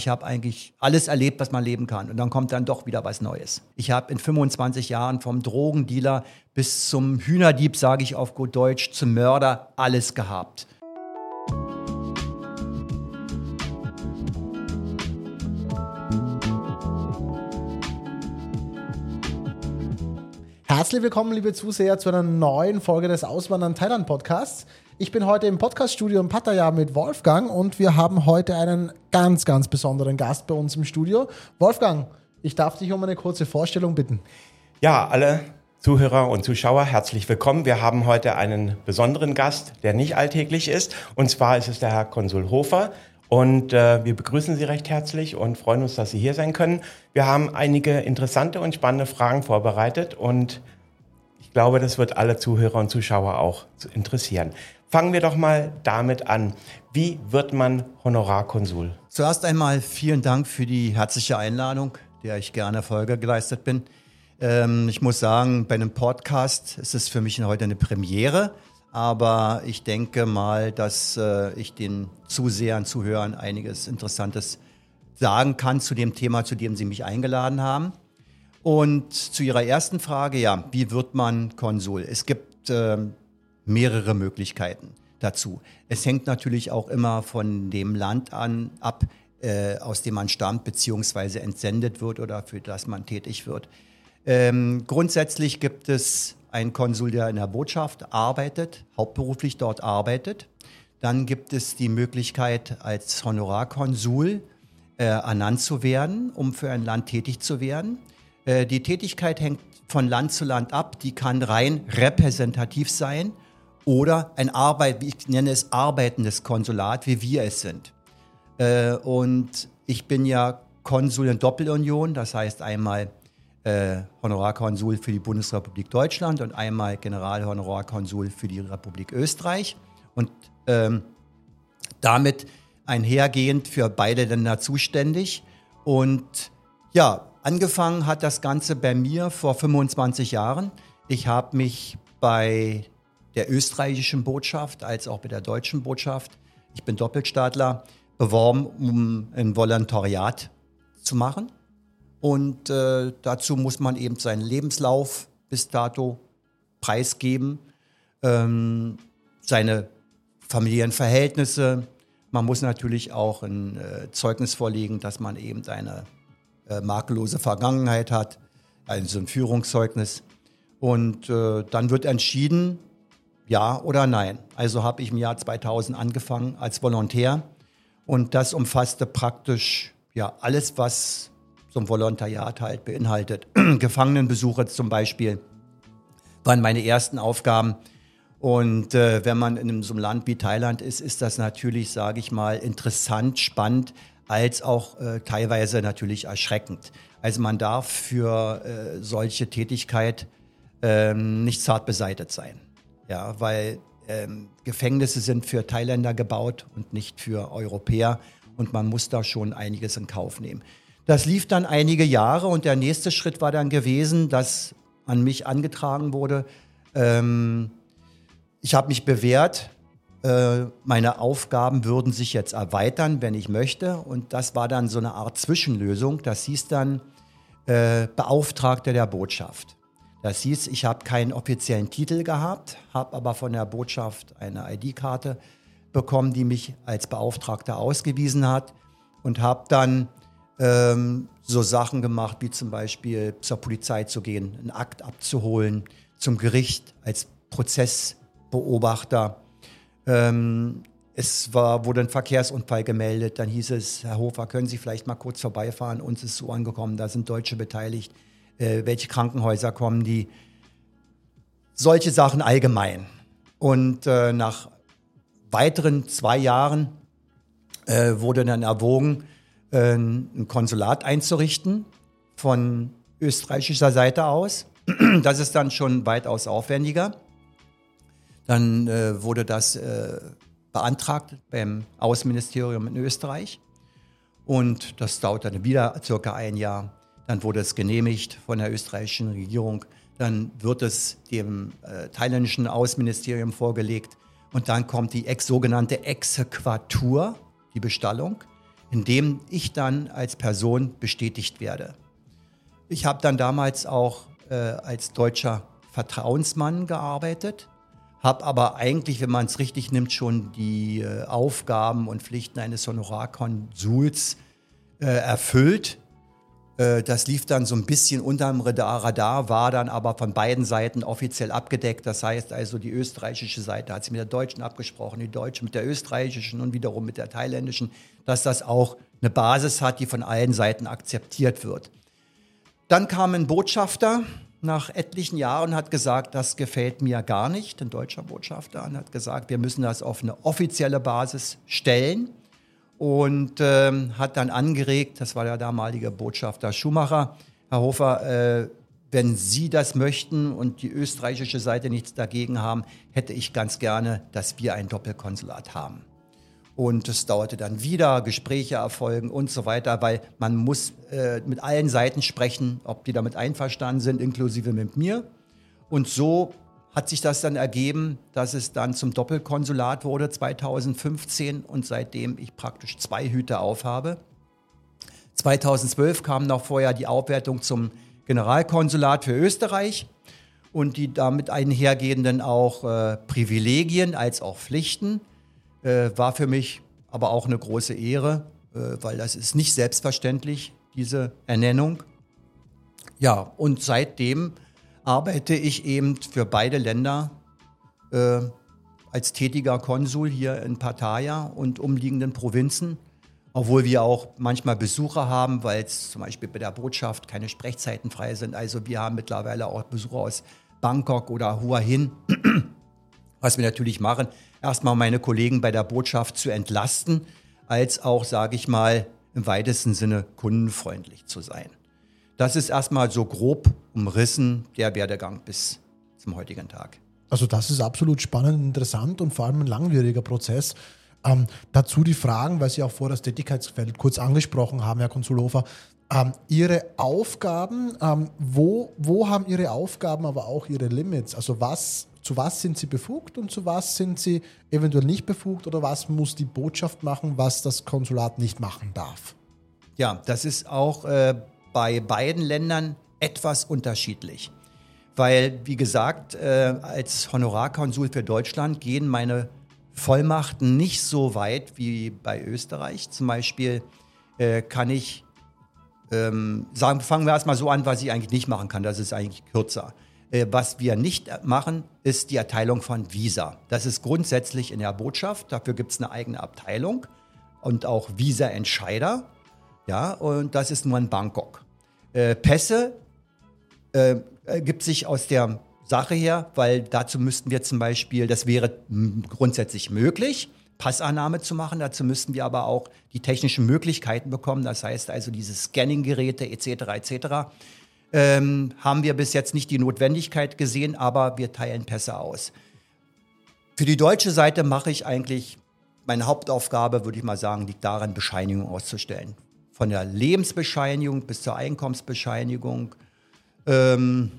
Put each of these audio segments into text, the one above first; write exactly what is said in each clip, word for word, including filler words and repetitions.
Ich habe eigentlich alles erlebt, was man leben kann. Und dann kommt dann doch wieder was Neues. Ich habe in fünfundzwanzig Jahren vom Drogendealer bis zum Hühnerdieb, sage ich auf gut Deutsch, zum Mörder, alles gehabt. Herzlich willkommen, liebe Zuseher, zu einer neuen Folge des Auswandern Thailand Podcasts. Ich bin heute im Podcaststudio in Pattaya mit Wolfgang und wir haben heute einen ganz, ganz besonderen Gast bei uns im Studio. Wolfgang, ich darf dich um eine kurze Vorstellung bitten. Ja, alle Zuhörer und Zuschauer, herzlich willkommen. Wir haben heute einen besonderen Gast, der nicht alltäglich ist. Und zwar ist es der Herr Konsul Hofer. Und äh, wir begrüßen Sie recht herzlich und freuen uns, dass Sie hier sein können. Wir haben einige interessante und spannende Fragen vorbereitet und ich glaube, das wird alle Zuhörer und Zuschauer auch interessieren. Fangen wir doch mal damit an. Wie wird man Honorarkonsul? Zuerst einmal vielen Dank für die herzliche Einladung, der ich gerne Folge geleistet bin. Ähm, ich muss sagen, bei einem Podcast ist es für mich heute eine Premiere. Aber ich denke mal, dass äh, ich den Zusehern, Zuhörern einiges Interessantes sagen kann zu dem Thema, zu dem Sie mich eingeladen haben. Und zu Ihrer ersten Frage, ja, wie wird man Konsul? Es gibt äh, mehrere Möglichkeiten dazu. Es hängt natürlich auch immer von dem Land an ab, äh, aus dem man stammt, beziehungsweise entsendet wird oder für das man tätig wird. Ähm, grundsätzlich gibt es einen Konsul, der in der Botschaft arbeitet, hauptberuflich dort arbeitet. Dann gibt es die Möglichkeit, als Honorarkonsul äh, ernannt zu werden, um für ein Land tätig zu werden. Äh, die Tätigkeit hängt von Land zu Land ab. Die kann rein repräsentativ sein oder ein Arbeit, wie ich nenne es, arbeitendes Konsulat, wie wir es sind. Äh, und ich bin ja Konsul in Doppelunion, das heißt einmal Äh, Honorarkonsul für die Bundesrepublik Deutschland und einmal Generalhonorarkonsul für die Republik Österreich und ähm, damit einhergehend für beide Länder zuständig. Und ja, angefangen hat das Ganze bei mir vor fünfundzwanzig Jahren. Ich habe mich bei der österreichischen Botschaft als auch bei der deutschen Botschaft, ich bin Doppelstaatler, beworben, um ein Volontariat zu machen. Und äh, dazu muss man eben seinen Lebenslauf bis dato preisgeben, ähm, seine familiären Verhältnisse. Man muss natürlich auch ein äh, Zeugnis vorlegen, dass man eben eine äh, makellose Vergangenheit hat, also ein Führungszeugnis. Und äh, dann wird entschieden, ja oder nein. Also habe ich im Jahr zweitausend angefangen als Volontär und das umfasste praktisch ja alles, was so ein Volontariat halt beinhaltet. Gefangenenbesuche zum Beispiel waren meine ersten Aufgaben. Und äh, wenn man in so einem Land wie Thailand ist, ist das natürlich, sage ich mal, interessant, spannend, als auch äh, teilweise natürlich erschreckend. Also man darf für äh, solche Tätigkeit ähm, nicht zart beseitigt sein. Ja, weil ähm, Gefängnisse sind für Thailänder gebaut und nicht für Europäer. Und man muss da schon einiges in Kauf nehmen. Das lief dann einige Jahre und der nächste Schritt war dann gewesen, dass an mich angetragen wurde. Ähm, ich habe mich bewährt, äh, meine Aufgaben würden sich jetzt erweitern, wenn ich möchte. Und das war dann so eine Art Zwischenlösung. Das hieß dann äh, Beauftragter der Botschaft. Das hieß, ich habe keinen offiziellen Titel gehabt, habe aber von der Botschaft eine I D-Karte bekommen, die mich als Beauftragter ausgewiesen hat und habe dann Ähm, so Sachen gemacht, wie zum Beispiel zur Polizei zu gehen, einen Akt abzuholen, zum Gericht als Prozessbeobachter. Ähm, es war, wurde ein Verkehrsunfall gemeldet, dann hieß es, Herr Hofer, können Sie vielleicht mal kurz vorbeifahren, uns ist so angekommen, da sind Deutsche beteiligt, äh, welche Krankenhäuser kommen die? Solche Sachen allgemein. Und äh, nach weiteren zwei Jahren äh, wurde dann erwogen, ein Konsulat einzurichten von österreichischer Seite aus. Das ist dann schon weitaus aufwendiger. Dann äh, wurde das äh, beantragt beim Außenministerium in Österreich und das dauerte dann wieder circa ein Jahr. Dann wurde es genehmigt von der österreichischen Regierung. Dann wird es dem äh, thailändischen Außenministerium vorgelegt und dann kommt die ex sogenannte Exequatur, die Bestallung. in dem ich dann als Person bestätigt werde. Ich habe dann damals auch äh, als deutscher Vertrauensmann gearbeitet, habe aber eigentlich, wenn man es richtig nimmt, schon die äh, Aufgaben und Pflichten eines Honorarkonsuls äh, erfüllt. Äh, das lief dann so ein bisschen unterm Radar, war dann aber von beiden Seiten offiziell abgedeckt. Das heißt also, die österreichische Seite hat sich mit der deutschen abgesprochen, die deutsche mit der österreichischen und wiederum mit der thailändischen, dass das auch eine Basis hat, die von allen Seiten akzeptiert wird. Dann kam ein Botschafter nach etlichen Jahren und hat gesagt, das gefällt mir gar nicht, ein deutscher Botschafter, und hat gesagt, wir müssen das auf eine offizielle Basis stellen und ähm, hat dann angeregt, das war der damalige Botschafter Schumacher, Herr Hofer, äh, wenn Sie das möchten und die österreichische Seite nichts dagegen haben, hätte ich ganz gerne, dass wir ein Doppelkonsulat haben. Und es dauerte dann wieder, Gespräche erfolgen und so weiter, weil man muss äh, mit allen Seiten sprechen, ob die damit einverstanden sind, inklusive mit mir. Und so hat sich das dann ergeben, dass es dann zum Doppelkonsulat wurde zweitausendfünfzehn und seitdem ich praktisch zwei Hüte aufhabe. zweitausendzwölf kam noch vorher die Aufwertung zum Generalkonsulat für Österreich und die damit einhergehenden auch äh, Privilegien als auch Pflichten. Äh, war für mich aber auch eine große Ehre, äh, weil das ist nicht selbstverständlich, diese Ernennung. Ja, und seitdem arbeite ich eben für beide Länder äh, als tätiger Konsul hier in Pattaya und umliegenden Provinzen, obwohl wir auch manchmal Besucher haben, weil es zum Beispiel bei der Botschaft keine Sprechzeiten frei sind. Also wir haben mittlerweile auch Besucher aus Bangkok oder Hua Hin, was wir natürlich machen, erstmal meine Kollegen bei der Botschaft zu entlasten, als auch, sage ich mal, im weitesten Sinne kundenfreundlich zu sein. Das ist erstmal so grob umrissen der Werdegang bis zum heutigen Tag. Also das ist absolut spannend, interessant und vor allem ein langwieriger Prozess. Ähm, dazu die Fragen, weil Sie auch vor das Tätigkeitsfeld kurz angesprochen haben, Herr Konsul Hofer. Ähm, Ihre Aufgaben, ähm, wo, wo haben Ihre Aufgaben aber auch Ihre Limits? Also was zu was sind Sie befugt und zu was sind Sie eventuell nicht befugt oder was muss die Botschaft machen, was das Konsulat nicht machen darf? Ja, das ist auch äh, bei beiden Ländern etwas unterschiedlich. Weil, wie gesagt, äh, als Honorarkonsul für Deutschland gehen meine Vollmachten nicht so weit wie bei Österreich. Zum Beispiel äh, kann ich ähm, sagen, fangen wir erstmal so an, was ich eigentlich nicht machen kann. Das ist eigentlich kürzer. Was wir nicht machen, ist die Erteilung von Visa. Das ist grundsätzlich in der Botschaft. Dafür gibt es eine eigene Abteilung und auch Visa-Entscheider. Ja, und das ist nur in Bangkok. Äh, Pässe äh, ergibt sich aus der Sache her, weil dazu müssten wir zum Beispiel, das wäre grundsätzlich möglich, Passannahme zu machen. Dazu müssten wir aber auch die technischen Möglichkeiten bekommen. Das heißt also diese Scanning-Geräte et cetera et cetera. Ähm, haben wir bis jetzt nicht die Notwendigkeit gesehen, aber wir teilen Pässe aus. Für die deutsche Seite mache ich eigentlich, meine Hauptaufgabe, würde ich mal sagen, liegt darin, Bescheinigungen auszustellen. Von der Lebensbescheinigung bis zur Einkommensbescheinigung, ähm,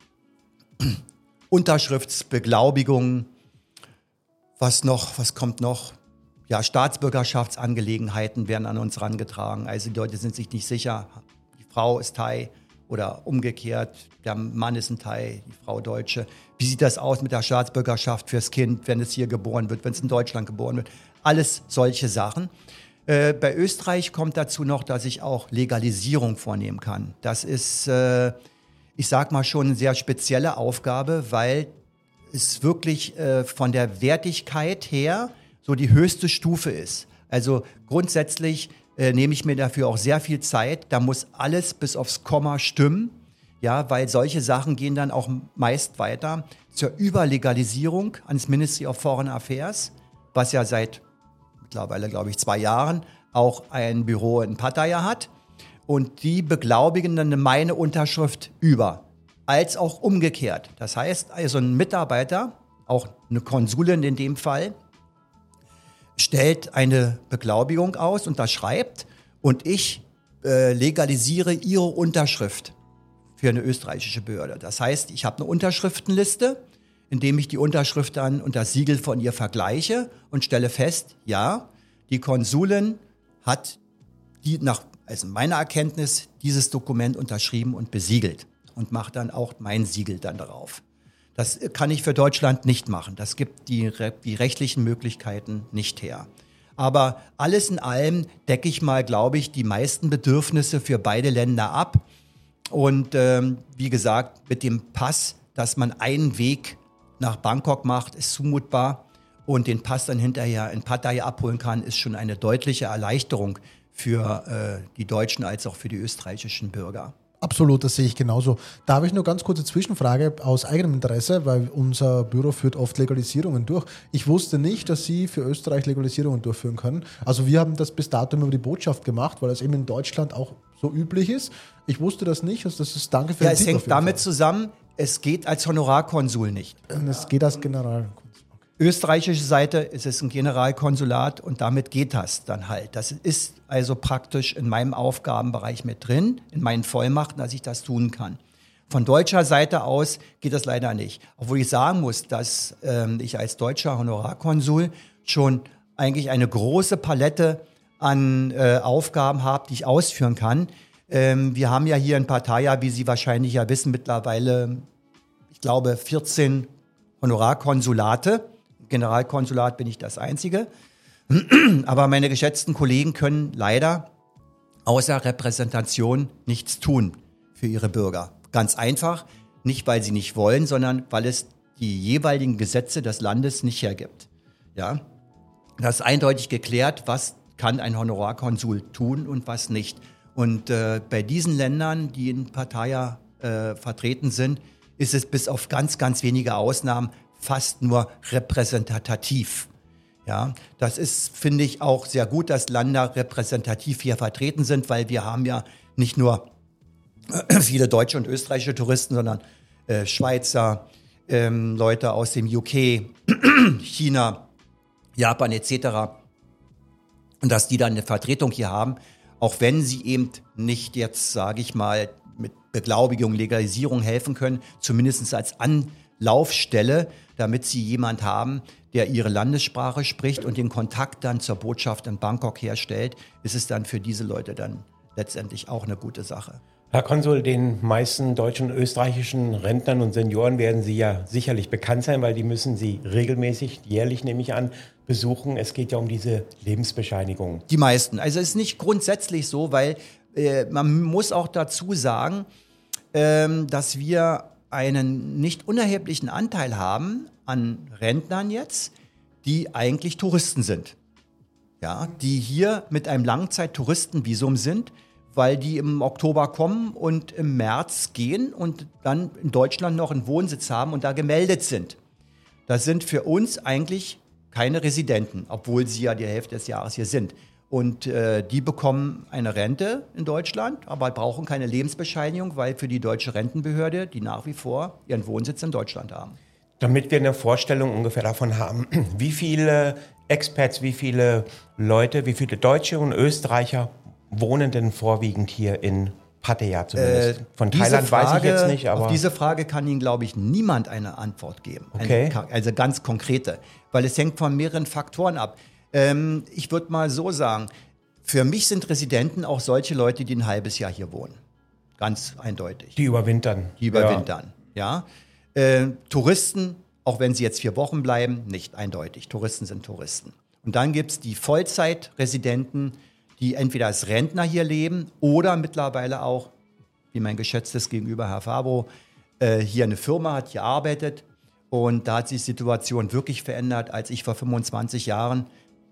Unterschriftsbeglaubigung, was noch, was kommt noch? Ja, Staatsbürgerschaftsangelegenheiten werden an uns herangetragen. Also die Leute sind sich nicht sicher, die Frau ist Thai oder umgekehrt, der Mann ist ein Thai, die Frau Deutsche. Wie sieht das aus mit der Staatsbürgerschaft fürs Kind, wenn es hier geboren wird, wenn es in Deutschland geboren wird? Alles solche Sachen. Äh, bei Österreich kommt dazu noch, dass ich auch Legalisierung vornehmen kann. Das ist, äh, ich sag mal schon, eine sehr spezielle Aufgabe, weil es wirklich äh, von der Wertigkeit her so die höchste Stufe ist. Also grundsätzlich äh, nehme ich mir dafür auch sehr viel Zeit. Da muss alles bis aufs Komma stimmen, ja, weil solche Sachen gehen dann auch meist weiter zur Überlegalisierung ans Ministry of Foreign Affairs, was ja seit mittlerweile, glaube ich, zwei Jahren auch ein Büro in Pattaya hat. Und die beglaubigen dann meine Unterschrift über, als auch umgekehrt. Das heißt, also ein Mitarbeiter, auch eine Konsulin in dem Fall, stellt eine Beglaubigung aus, unterschreibt und ich äh, legalisiere ihre Unterschrift für eine österreichische Behörde. Das heißt, ich habe eine Unterschriftenliste, indem ich die Unterschrift dann und das Siegel von ihr vergleiche und stelle fest, ja, die Konsulin hat die nach, also meiner Erkenntnis, dieses Dokument unterschrieben und besiegelt und macht dann auch mein Siegel dann darauf. Das kann ich für Deutschland nicht machen. Das gibt die, die rechtlichen Möglichkeiten nicht her. Aber alles in allem decke ich mal, glaube ich, die meisten Bedürfnisse für beide Länder ab. Und ähm, wie gesagt, mit dem Pass, dass man einen Weg nach Bangkok macht, ist zumutbar. Und den Pass dann hinterher in Pattaya abholen kann, ist schon eine deutliche Erleichterung für äh, die Deutschen als auch für die österreichischen Bürger. Absolut, das sehe ich genauso. Da habe ich nur ganz kurze Zwischenfrage aus eigenem Interesse, weil unser Büro führt oft Legalisierungen durch. Ich wusste nicht, dass Sie für Österreich Legalisierungen durchführen können. Also wir haben das bis dato über die Botschaft gemacht, weil das eben in Deutschland auch so üblich ist. Ich wusste das nicht. Also das ist danke für ja, den es Tipp hängt damit zusammen, es geht als Honorarkonsul nicht. Es geht als Generalkonsul. Österreichische Seite ist es ein Generalkonsulat und damit geht das dann halt. Das ist also praktisch in meinem Aufgabenbereich mit drin, in meinen Vollmachten, dass ich das tun kann. Von deutscher Seite aus geht das leider nicht. Obwohl ich sagen muss, dass ähm, ich als deutscher Honorarkonsul schon eigentlich eine große Palette an äh, Aufgaben habe, die ich ausführen kann. Ähm, wir haben ja hier in Pattaya, wie Sie wahrscheinlich ja wissen, mittlerweile, ich glaube, vierzehn Honorarkonsulate. Generalkonsulat bin ich das Einzige. Aber meine geschätzten Kollegen können leider außer Repräsentation nichts tun für ihre Bürger. Ganz einfach, nicht weil sie nicht wollen, sondern weil es die jeweiligen Gesetze des Landes nicht hergibt. Ja? Das ist eindeutig geklärt, was kann ein Honorarkonsul tun und was nicht. Und äh, bei diesen Ländern, die in Pattaya äh, vertreten sind, ist es bis auf ganz, ganz wenige Ausnahmen fast nur repräsentativ. Ja, das ist, finde ich, auch sehr gut, dass Länder repräsentativ hier vertreten sind, weil wir haben ja nicht nur viele deutsche und österreichische Touristen, sondern äh, Schweizer, ähm, Leute aus dem U K, China, Japan et cetera. Und dass die dann eine Vertretung hier haben, auch wenn sie eben nicht jetzt, sage ich mal, mit Beglaubigung, Legalisierung helfen können, zumindest als Anlaufstelle, damit sie jemand haben, der ihre Landessprache spricht und den Kontakt dann zur Botschaft in Bangkok herstellt, ist es dann für diese Leute dann letztendlich auch eine gute Sache. Herr Konsul, den meisten deutschen und österreichischen Rentnern und Senioren werden Sie ja sicherlich bekannt sein, weil die müssen Sie regelmäßig, jährlich nehme ich an, besuchen. Es geht ja um diese Lebensbescheinigung. Die meisten. Also es ist nicht grundsätzlich so, weil äh, man muss auch dazu sagen, ähm, dass wir einen nicht unerheblichen Anteil haben an Rentnern jetzt, die eigentlich Touristen sind. Ja, die hier mit einem Langzeit-Touristenvisum sind, weil die im Oktober kommen und im März gehen und dann in Deutschland noch einen Wohnsitz haben und da gemeldet sind. Das sind für uns eigentlich keine Residenten, obwohl sie ja die Hälfte des Jahres hier sind. Und äh, die bekommen eine Rente in Deutschland, aber brauchen keine Lebensbescheinigung, weil für die deutsche Rentenbehörde die nach wie vor ihren Wohnsitz in Deutschland haben. Damit wir eine Vorstellung ungefähr davon haben, wie viele Expats, wie viele Leute, wie viele Deutsche und Österreicher wohnen denn vorwiegend hier in Pattaya zumindest? Äh, Von Thailand Frage, weiß ich jetzt nicht, aber... Auf diese Frage kann Ihnen, glaube ich, niemand eine Antwort geben. Okay. Eine, also ganz konkrete, weil es hängt von mehreren Faktoren ab. Ähm, ich würde mal so sagen, für mich sind Residenten auch solche Leute, die ein halbes Jahr hier wohnen. Ganz eindeutig. Die überwintern. Die überwintern, ja. ja. Äh, Touristen, auch wenn sie jetzt vier Wochen bleiben, nicht eindeutig. Touristen sind Touristen. Und dann gibt es die Vollzeitresidenten, die entweder als Rentner hier leben oder mittlerweile auch, wie mein geschätztes Gegenüber Herr Fabro, äh, hier eine Firma hat, hier arbeitet. Und da hat sich die Situation wirklich verändert, als ich vor fünfundzwanzig Jahren,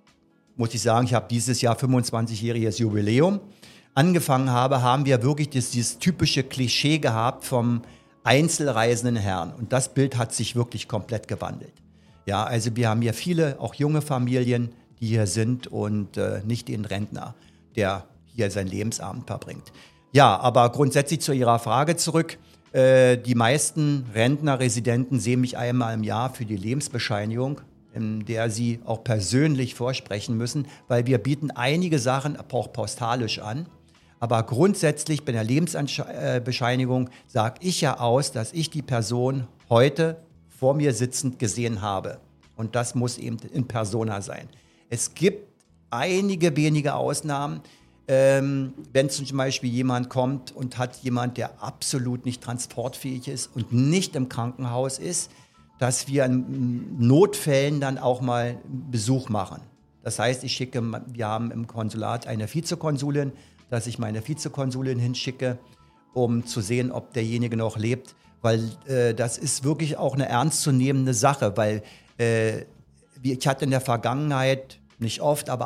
muss ich sagen, ich habe dieses Jahr fünfundzwanzigjähriges Jubiläum, angefangen habe, haben wir wirklich das, dieses typische Klischee gehabt vom einzelreisenden Herrn. Und das Bild hat sich wirklich komplett gewandelt. Ja, also wir haben hier viele, auch junge Familien, die hier sind und äh, nicht den Rentner, der hier sein Lebensabend verbringt. Ja, aber grundsätzlich zu Ihrer Frage zurück. Äh, die meisten Rentner, Residenten sehen mich einmal im Jahr für die Lebensbescheinigung, in der sie auch persönlich vorsprechen müssen, weil wir bieten einige Sachen auch postalisch an. Aber grundsätzlich bei der Lebensbescheinigung sage ich ja aus, dass ich die Person heute vor mir sitzend gesehen habe. Und das muss eben in persona sein. Es gibt einige wenige Ausnahmen, Ähm, wenn zum Beispiel jemand kommt und hat jemand, der absolut nicht transportfähig ist und nicht im Krankenhaus ist, dass wir in Notfällen dann auch mal Besuch machen. Das heißt, ich schicke, wir haben im Konsulat eine Vizekonsulin, dass ich meine Vizekonsulin hinschicke, um zu sehen, ob derjenige noch lebt. Weil äh, das ist wirklich auch eine ernstzunehmende Sache, weil äh, ich hatte in der Vergangenheit, nicht oft, aber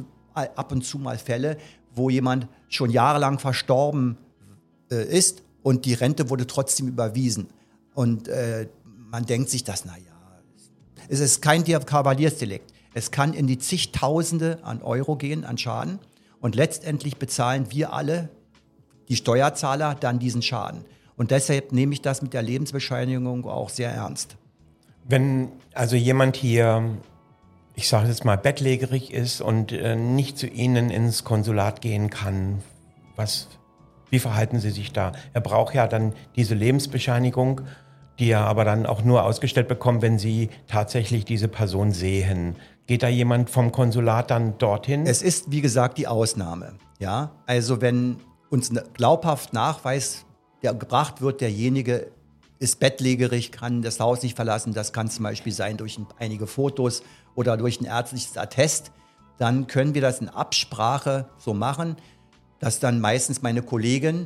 ab und zu mal Fälle, wo jemand schon jahrelang verstorben äh, ist und die Rente wurde trotzdem überwiesen. Und äh, man denkt sich das, naja, es ist kein Kavaliersdelikt. Es kann in die zigtausende an Euro gehen, an Schaden. Und letztendlich bezahlen wir alle, die Steuerzahler, dann diesen Schaden. Und deshalb nehme ich das mit der Lebensbescheinigung auch sehr ernst. Wenn also jemand hier, ich sage jetzt mal, bettlägerig ist und äh, nicht zu Ihnen ins Konsulat gehen kann, was, wie verhalten Sie sich da? Er braucht ja dann diese Lebensbescheinigung, die er aber dann auch nur ausgestellt bekommt, wenn Sie tatsächlich diese Person sehen. Geht da jemand vom Konsulat dann dorthin? Es ist, wie gesagt, die Ausnahme. Ja? Also wenn uns ein glaubhaft Nachweis der gebracht wird, derjenige ist bettlägerig, kann das Haus nicht verlassen, das kann zum Beispiel sein durch ein, einige Fotos oder durch ein ärztliches Attest, dann können wir das in Absprache so machen, dass dann meistens meine Kollegin,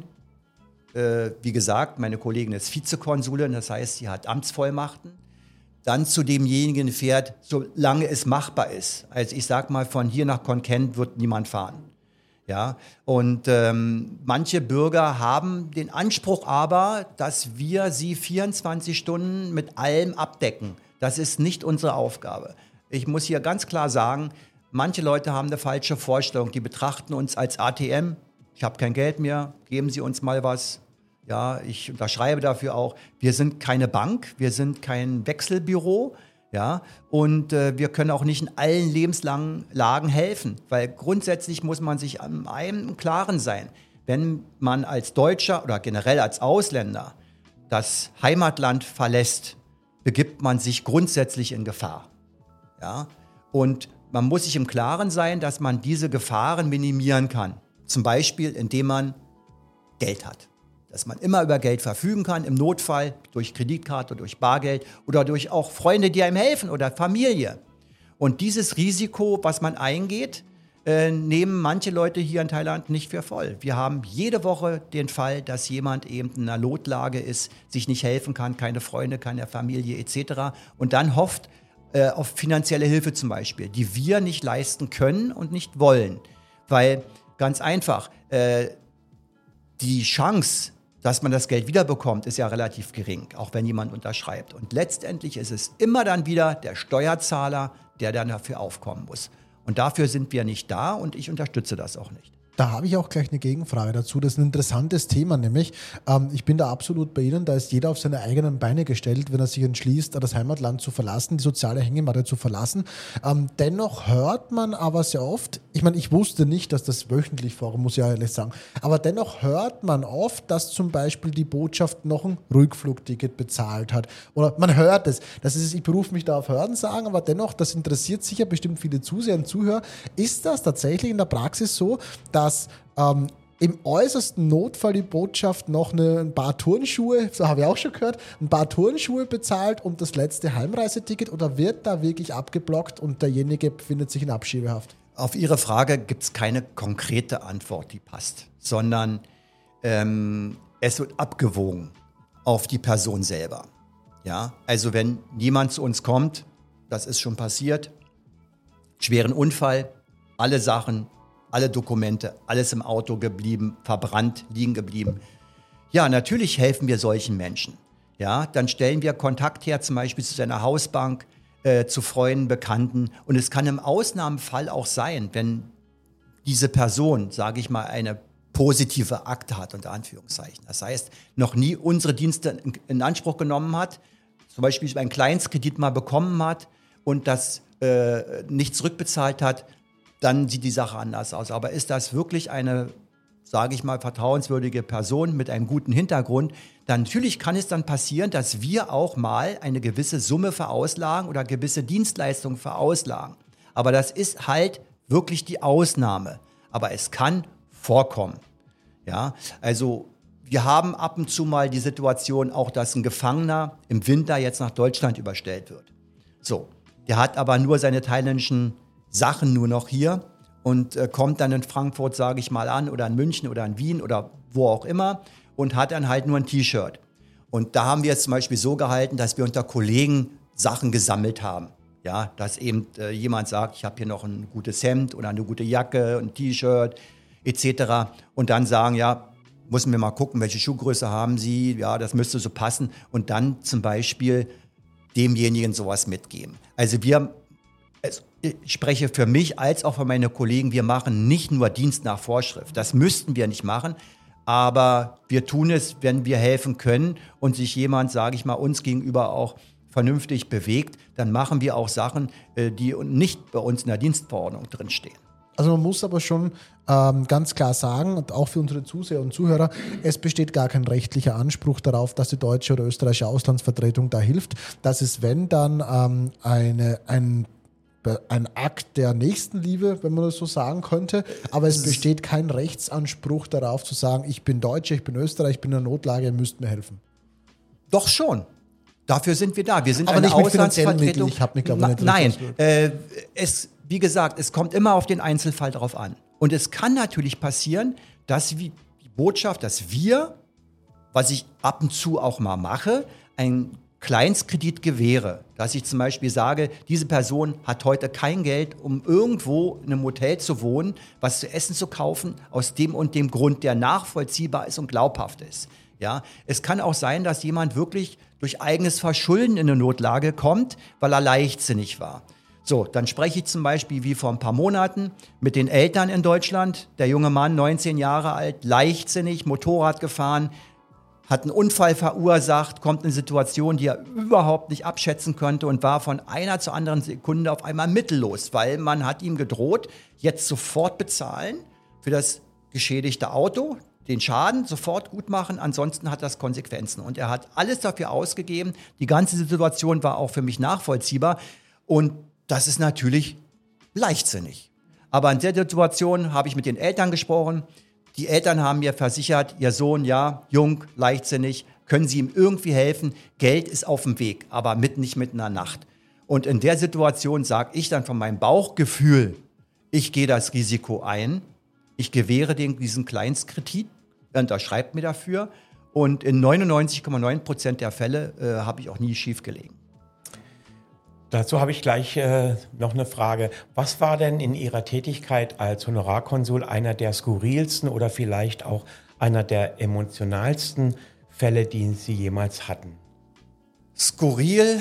äh, wie gesagt, meine Kollegin ist Vizekonsulin, das heißt, sie hat Amtsvollmachten, dann zu demjenigen fährt, solange es machbar ist. Also ich sag mal, von hier nach Konquent wird niemand fahren. Ja, und ähm, manche Bürger haben den Anspruch aber, dass wir sie vierundzwanzig Stunden mit allem abdecken. Das ist nicht unsere Aufgabe. Ich muss hier ganz klar sagen, manche Leute haben eine falsche Vorstellung. Die betrachten uns als A T M. Ich habe kein Geld mehr, geben Sie uns mal was. Ja, ich unterschreibe dafür auch. Wir sind keine Bank, wir sind kein Wechselbüro. Ja, und äh, wir können auch nicht in allen lebenslangen Lagen helfen, weil grundsätzlich muss man sich an einem im Klaren sein. Wenn man als Deutscher oder generell als Ausländer das Heimatland verlässt, begibt man sich grundsätzlich in Gefahr. Ja, und man muss sich im Klaren sein, dass man diese Gefahren minimieren kann. Zum Beispiel, indem man Geld hat. Dass man immer über Geld verfügen kann, im Notfall durch Kreditkarte, durch Bargeld oder durch auch Freunde, die einem helfen oder Familie. Und dieses Risiko, was man eingeht, äh, nehmen manche Leute hier in Thailand nicht für voll. Wir haben jede Woche den Fall, dass jemand eben in einer Notlage ist, sich nicht helfen kann, keine Freunde, keine Familie et cetera. Und dann hofft äh, auf finanzielle Hilfe zum Beispiel, die wir nicht leisten können und nicht wollen. Weil ganz einfach, äh, die Chance, dass man das Geld wiederbekommt, ist ja relativ gering, auch wenn jemand unterschreibt. Und letztendlich ist es immer dann wieder der Steuerzahler, der dann dafür aufkommen muss. Und dafür sind wir nicht da und ich unterstütze das auch nicht. Da habe ich auch gleich eine Gegenfrage dazu. Das ist ein interessantes Thema, nämlich ähm, ich bin da absolut bei Ihnen, da ist jeder auf seine eigenen Beine gestellt, wenn er sich entschließt, das Heimatland zu verlassen, die soziale Hängematte zu verlassen. Ähm, dennoch hört man aber sehr oft, ich meine, ich wusste nicht, dass das wöchentlich vorkommt, muss ich ja ehrlich sagen, aber dennoch hört man oft, dass zum Beispiel die Botschaft noch ein Rückflugticket bezahlt hat. Oder man hört es. Das ist, ich berufe mich da auf Hörensagen, aber dennoch, das interessiert sicher bestimmt viele Zuseher und Zuhörer. Ist das tatsächlich in der Praxis so, dass dass ähm, im äußersten Notfall die Botschaft noch eine, ein paar Turnschuhe, so habe ich auch schon gehört, ein paar Turnschuhe bezahlt und das letzte Heimreiseticket, oder wird da wirklich abgeblockt und derjenige befindet sich in Abschiebehaft? Auf Ihre Frage gibt es keine konkrete Antwort, die passt, sondern ähm, es wird abgewogen auf die Person selber. Ja? Also wenn jemand zu uns kommt, das ist schon passiert, schweren Unfall, alle Sachen, alle Dokumente, alles im Auto geblieben, verbrannt, liegen geblieben. Ja, natürlich helfen wir solchen Menschen. Ja, dann stellen wir Kontakt her, zum Beispiel zu seiner Hausbank, äh, zu Freunden, Bekannten. Und es kann im Ausnahmefall auch sein, wenn diese Person, sage ich mal, eine positive Akte hat, unter Anführungszeichen. Das heißt, noch nie unsere Dienste in, in Anspruch genommen hat, zum Beispiel einen Kleinstkredit mal bekommen hat und das äh, nicht zurückbezahlt hat, dann sieht die Sache anders aus. Aber ist das wirklich eine, sage ich mal, vertrauenswürdige Person mit einem guten Hintergrund, dann natürlich kann es dann passieren, dass wir auch mal eine gewisse Summe verauslagen oder gewisse Dienstleistungen verauslagen. Aber das ist halt wirklich die Ausnahme. Aber es kann vorkommen. Ja, also wir haben ab und zu mal die Situation auch, dass ein Gefangener im Winter jetzt nach Deutschland überstellt wird. So, der hat aber nur seine thailändischen Sachen nur noch hier und äh, kommt dann in Frankfurt, sage ich mal, an oder in München oder in Wien oder wo auch immer und hat dann halt nur ein T-Shirt. Und da haben wir es zum Beispiel so gehalten, dass wir unter Kollegen Sachen gesammelt haben. Ja, dass eben äh, jemand sagt, ich habe hier noch ein gutes Hemd oder eine gute Jacke, ein T-Shirt et cetera. Und dann sagen, ja, müssen wir mal gucken, welche Schuhgröße haben Sie, ja, das müsste so passen. Und dann zum Beispiel demjenigen sowas mitgeben. Also wir, ich spreche für mich als auch für meine Kollegen, wir machen nicht nur Dienst nach Vorschrift. Das müssten wir nicht machen. Aber wir tun es, wenn wir helfen können und sich jemand, sage ich mal, uns gegenüber auch vernünftig bewegt, dann machen wir auch Sachen, die nicht bei uns in der Dienstverordnung drinstehen. Also man muss aber schon ähm, ganz klar sagen, und auch für unsere Zuseher und Zuhörer, es besteht gar kein rechtlicher Anspruch darauf, dass die deutsche oder österreichische Auslandsvertretung da hilft. Das ist, wenn dann ähm, eine, ein, ein Akt der Nächstenliebe, wenn man das so sagen könnte. Aber es besteht kein Rechtsanspruch darauf zu sagen, ich bin Deutscher, ich bin Österreicher, ich bin in der Notlage, ihr müsst mir helfen. Doch schon. Dafür sind wir da. Wir sind aber eine nicht mit finanziellen Auslandsvertretung. Mitteln. Ich habe mich, glaube Na, nicht Nein, äh, es, wie gesagt, es kommt immer auf den Einzelfall drauf an. Und es kann natürlich passieren, dass wie die Botschaft, dass wir, was ich ab und zu auch mal mache, einen Kleinstkredit gewähre. Dass ich zum Beispiel sage, diese Person hat heute kein Geld, um irgendwo in einem Hotel zu wohnen, was zu essen zu kaufen, aus dem und dem Grund, der nachvollziehbar ist und glaubhaft ist. Ja, es kann auch sein, dass jemand wirklich durch eigenes Verschulden in eine Notlage kommt, weil er leichtsinnig war. So, dann spreche ich zum Beispiel wie vor ein paar Monaten mit den Eltern in Deutschland. Der junge Mann, neunzehn Jahre alt, leichtsinnig, Motorrad gefahren, hat einen Unfall verursacht, kommt in eine Situation, die er überhaupt nicht abschätzen konnte und war von einer zur anderen Sekunde auf einmal mittellos, weil man hat ihm gedroht, jetzt sofort bezahlen für das geschädigte Auto, den Schaden sofort gut machen, ansonsten hat das Konsequenzen. Und er hat alles dafür ausgegeben. Die ganze Situation war auch für mich nachvollziehbar. Und das ist natürlich leichtsinnig. Aber in der Situation habe ich mit den Eltern gesprochen. Die Eltern haben mir versichert, ihr Sohn, ja, jung, leichtsinnig, können Sie ihm irgendwie helfen? Geld ist auf dem Weg, aber mit, nicht mitten in der Nacht. Und in der Situation sage ich dann von meinem Bauchgefühl, ich gehe das Risiko ein, ich gewähre den, diesen Kleinstkredit, er unterschreibt mir dafür und in neunundneunzig Komma neun Prozent der Fälle äh, habe ich auch nie schief gelegen. Dazu habe ich gleich äh, noch eine Frage. Was war denn in Ihrer Tätigkeit als Honorarkonsul einer der skurrilsten oder vielleicht auch einer der emotionalsten Fälle, die Sie jemals hatten? Skurril,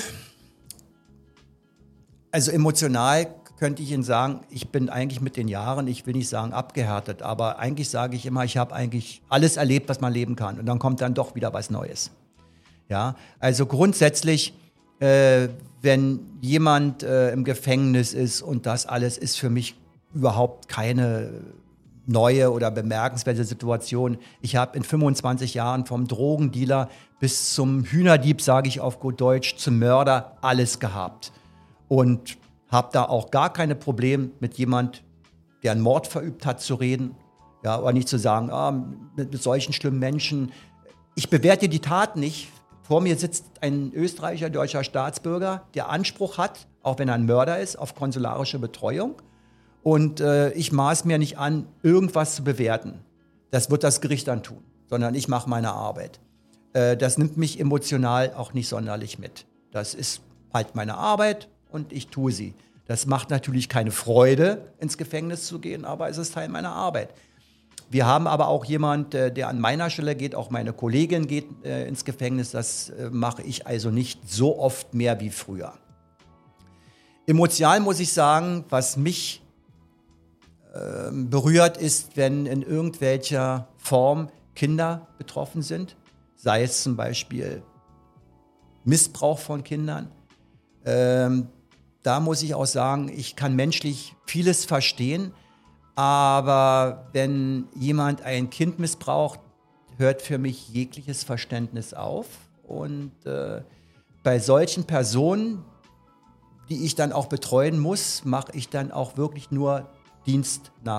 also emotional könnte ich Ihnen sagen, ich bin eigentlich mit den Jahren, ich will nicht sagen abgehärtet, aber eigentlich sage ich immer, ich habe eigentlich alles erlebt, was man leben kann. Und dann kommt dann doch wieder was Neues. Ja, also grundsätzlich, äh, wenn jemand äh, im Gefängnis ist und das alles ist für mich überhaupt keine neue oder bemerkenswerte Situation. Ich habe in fünfundzwanzig Jahren vom Drogendealer bis zum Hühnerdieb, sage ich auf gut Deutsch, zum Mörder alles gehabt. Und habe da auch gar keine Probleme mit jemand, der einen Mord verübt hat, zu reden. Ja, oder nicht zu sagen, ah, mit, mit solchen schlimmen Menschen. Ich bewerte die Tat nicht. Vor mir sitzt ein Österreicher, deutscher Staatsbürger, der Anspruch hat, auch wenn er ein Mörder ist, auf konsularische Betreuung. Und äh, ich maß mir nicht an, irgendwas zu bewerten. Das wird das Gericht dann tun, sondern ich mache meine Arbeit. Äh, das nimmt mich emotional auch nicht sonderlich mit. Das ist halt meine Arbeit und ich tue sie. Das macht natürlich keine Freude, ins Gefängnis zu gehen, aber es ist Teil meiner Arbeit. Wir haben aber auch jemand, der an meiner Stelle geht, auch meine Kollegin geht äh, ins Gefängnis. Das äh, mache ich also nicht so oft mehr wie früher. Emotional muss ich sagen, was mich äh, berührt ist, wenn in irgendwelcher Form Kinder betroffen sind, sei es zum Beispiel Missbrauch von Kindern. Ähm, da muss ich auch sagen, ich kann menschlich vieles verstehen, aber wenn jemand ein Kind missbraucht, hört für mich jegliches Verständnis auf. Und äh, bei solchen Personen, die ich dann auch betreuen muss, mache ich dann auch wirklich nur Dienst nach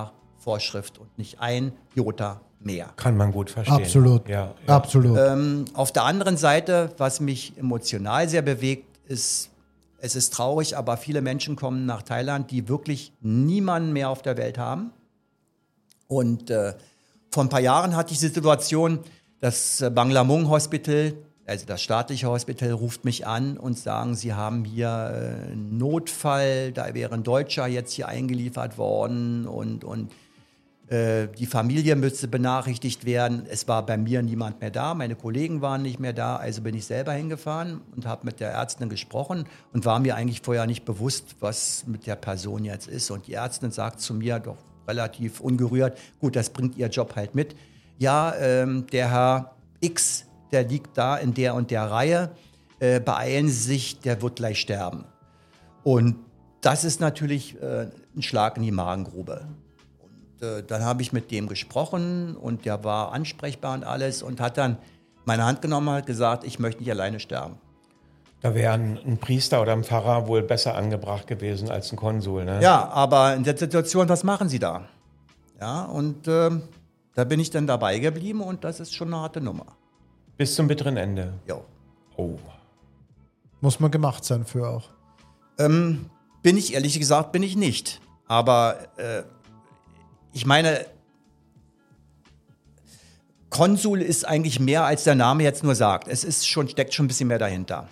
Vorschrift und nicht ein Jota mehr. Kann man gut verstehen. Absolut, Ja, ja. absolut. Ähm, auf der anderen Seite, was mich emotional sehr bewegt, ist, es ist traurig, aber viele Menschen kommen nach Thailand, die wirklich niemanden mehr auf der Welt haben. Und äh, vor ein paar Jahren hatte ich die Situation, das äh, Banglamung Hospital, also das staatliche Hospital, ruft mich an und sagen, sie haben hier äh, einen Notfall, da wäre ein Deutscher jetzt hier eingeliefert worden und, und äh, die Familie müsste benachrichtigt werden. Es war bei mir niemand mehr da, meine Kollegen waren nicht mehr da, also bin ich selber hingefahren und habe mit der Ärztin gesprochen und war mir eigentlich vorher nicht bewusst, was mit der Person jetzt ist. Und die Ärztin sagt zu mir doch relativ ungerührt, gut, das bringt ihr Job halt mit. Ja, ähm, der Herr X, der liegt da in der und der Reihe, äh, beeilen Sie sich, der wird gleich sterben. Und das ist natürlich äh, ein Schlag in die Magengrube. Und äh, dann habe ich mit dem gesprochen und der war ansprechbar und alles und hat dann meine Hand genommen und hat gesagt, ich möchte nicht alleine sterben. Da wäre ein, ein Priester oder ein Pfarrer wohl besser angebracht gewesen als ein Konsul, ne? Ja, aber in der Situation, was machen Sie da? Ja, und äh, da bin ich dann dabei geblieben und das ist schon eine harte Nummer. Bis zum bitteren Ende. Jo. Oh. Muss man gemacht sein für auch. Ähm, bin ich ehrlich gesagt, bin ich nicht. Aber äh, ich meine, Konsul ist eigentlich mehr, als der Name jetzt nur sagt. Es ist schon, steckt schon ein bisschen mehr dahinter.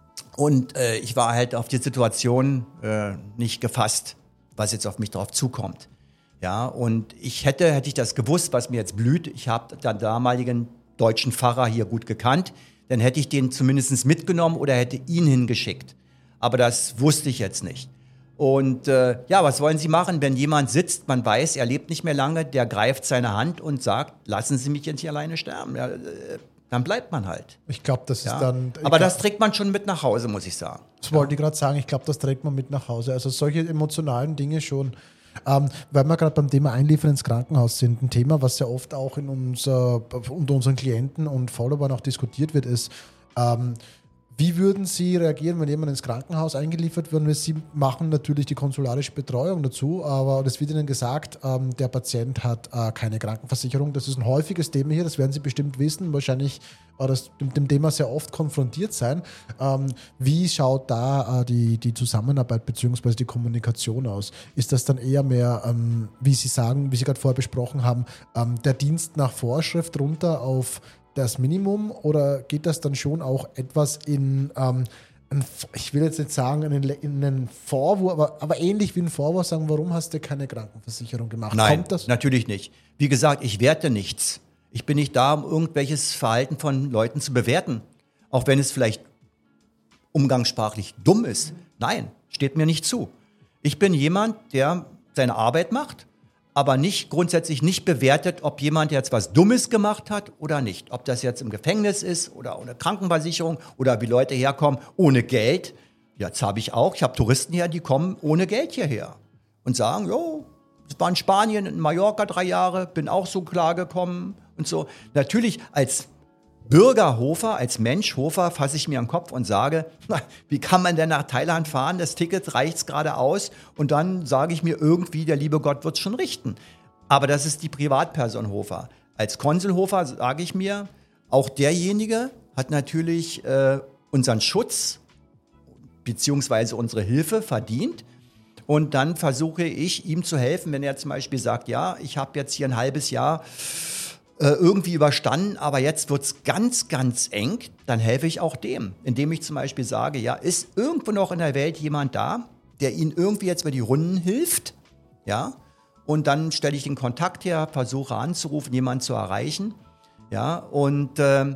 Und äh, ich war halt auf die Situation äh, nicht gefasst, was jetzt auf mich drauf zukommt. Ja, und ich hätte, hätte ich das gewusst, was mir jetzt blüht, ich habe den damaligen deutschen Pfarrer hier gut gekannt, dann hätte ich den zumindest mitgenommen oder hätte ihn hingeschickt. Aber das wusste ich jetzt nicht. Und äh, ja, was wollen Sie machen, wenn jemand sitzt, man weiß, er lebt nicht mehr lange, der greift seine Hand und sagt, lassen Sie mich jetzt hier alleine sterben. Ja, äh, dann bleibt man halt. Ich glaube, das Ja? ist dann... Aber ich das glaub, trägt man schon mit nach Hause, muss ich sagen. das wollte ich gerade sagen, ich glaube, das trägt man mit nach Hause. Also solche emotionalen Dinge schon. Ähm, weil wir gerade beim Thema Einliefern ins Krankenhaus sind, ein Thema, was ja oft auch in unser, unter unseren Klienten und Followern auch diskutiert wird, ist, ähm, wie würden Sie reagieren, wenn jemand ins Krankenhaus eingeliefert wird? Sie machen natürlich die konsularische Betreuung dazu, aber es wird Ihnen gesagt, ähm, der Patient hat äh, keine Krankenversicherung. Das ist ein häufiges Thema hier, das werden Sie bestimmt wissen, wahrscheinlich äh, das, mit dem Thema sehr oft konfrontiert sein. Ähm, wie schaut da äh, die, die Zusammenarbeit bzw. die Kommunikation aus? Ist das dann eher mehr, ähm, wie Sie sagen, wie Sie gerade vorher besprochen haben, ähm, der Dienst nach Vorschrift runter auf das Minimum oder geht das dann schon auch etwas in, ähm, ein, ich will jetzt nicht sagen, in einen, in einen Vorwurf, aber, aber ähnlich wie ein Vorwurf sagen, warum hast du keine Krankenversicherung gemacht? Nein, Kommt das? natürlich nicht. Wie gesagt, ich werte nichts. Ich bin nicht da, um irgendwelches Verhalten von Leuten zu bewerten. Auch wenn es vielleicht umgangssprachlich dumm ist. Nein, steht mir nicht zu. Ich bin jemand, der seine Arbeit macht, aber nicht grundsätzlich nicht bewertet, ob jemand jetzt was Dummes gemacht hat oder nicht. Ob das jetzt im Gefängnis ist oder ohne Krankenversicherung oder wie Leute herkommen ohne Geld. Jetzt habe ich auch, ich habe Touristen hier, die kommen ohne Geld hierher und sagen, jo, ich war in Spanien, in Mallorca drei Jahre, bin auch so klargekommen und so. Natürlich als Bürger Hofer, als Mensch Hofer, fasse ich mir an den Kopf und sage, na, wie kann man denn nach Thailand fahren? Das Ticket reicht's gerade aus. Und dann sage ich mir irgendwie, der liebe Gott wird's schon richten. Aber das ist die Privatperson Hofer. Als Konsul Hofer sage ich mir, auch derjenige hat natürlich äh, unseren Schutz beziehungsweise unsere Hilfe verdient. Und dann versuche ich, ihm zu helfen, wenn er zum Beispiel sagt, ja, ich habe jetzt hier ein halbes Jahr irgendwie überstanden, aber jetzt wird's ganz, ganz eng, dann helfe ich auch dem, indem ich zum Beispiel sage, ja, ist irgendwo noch in der Welt jemand da, der Ihnen irgendwie jetzt bei die Runden hilft, ja, und dann stelle ich den Kontakt her, versuche anzurufen, jemanden zu erreichen, ja, und äh,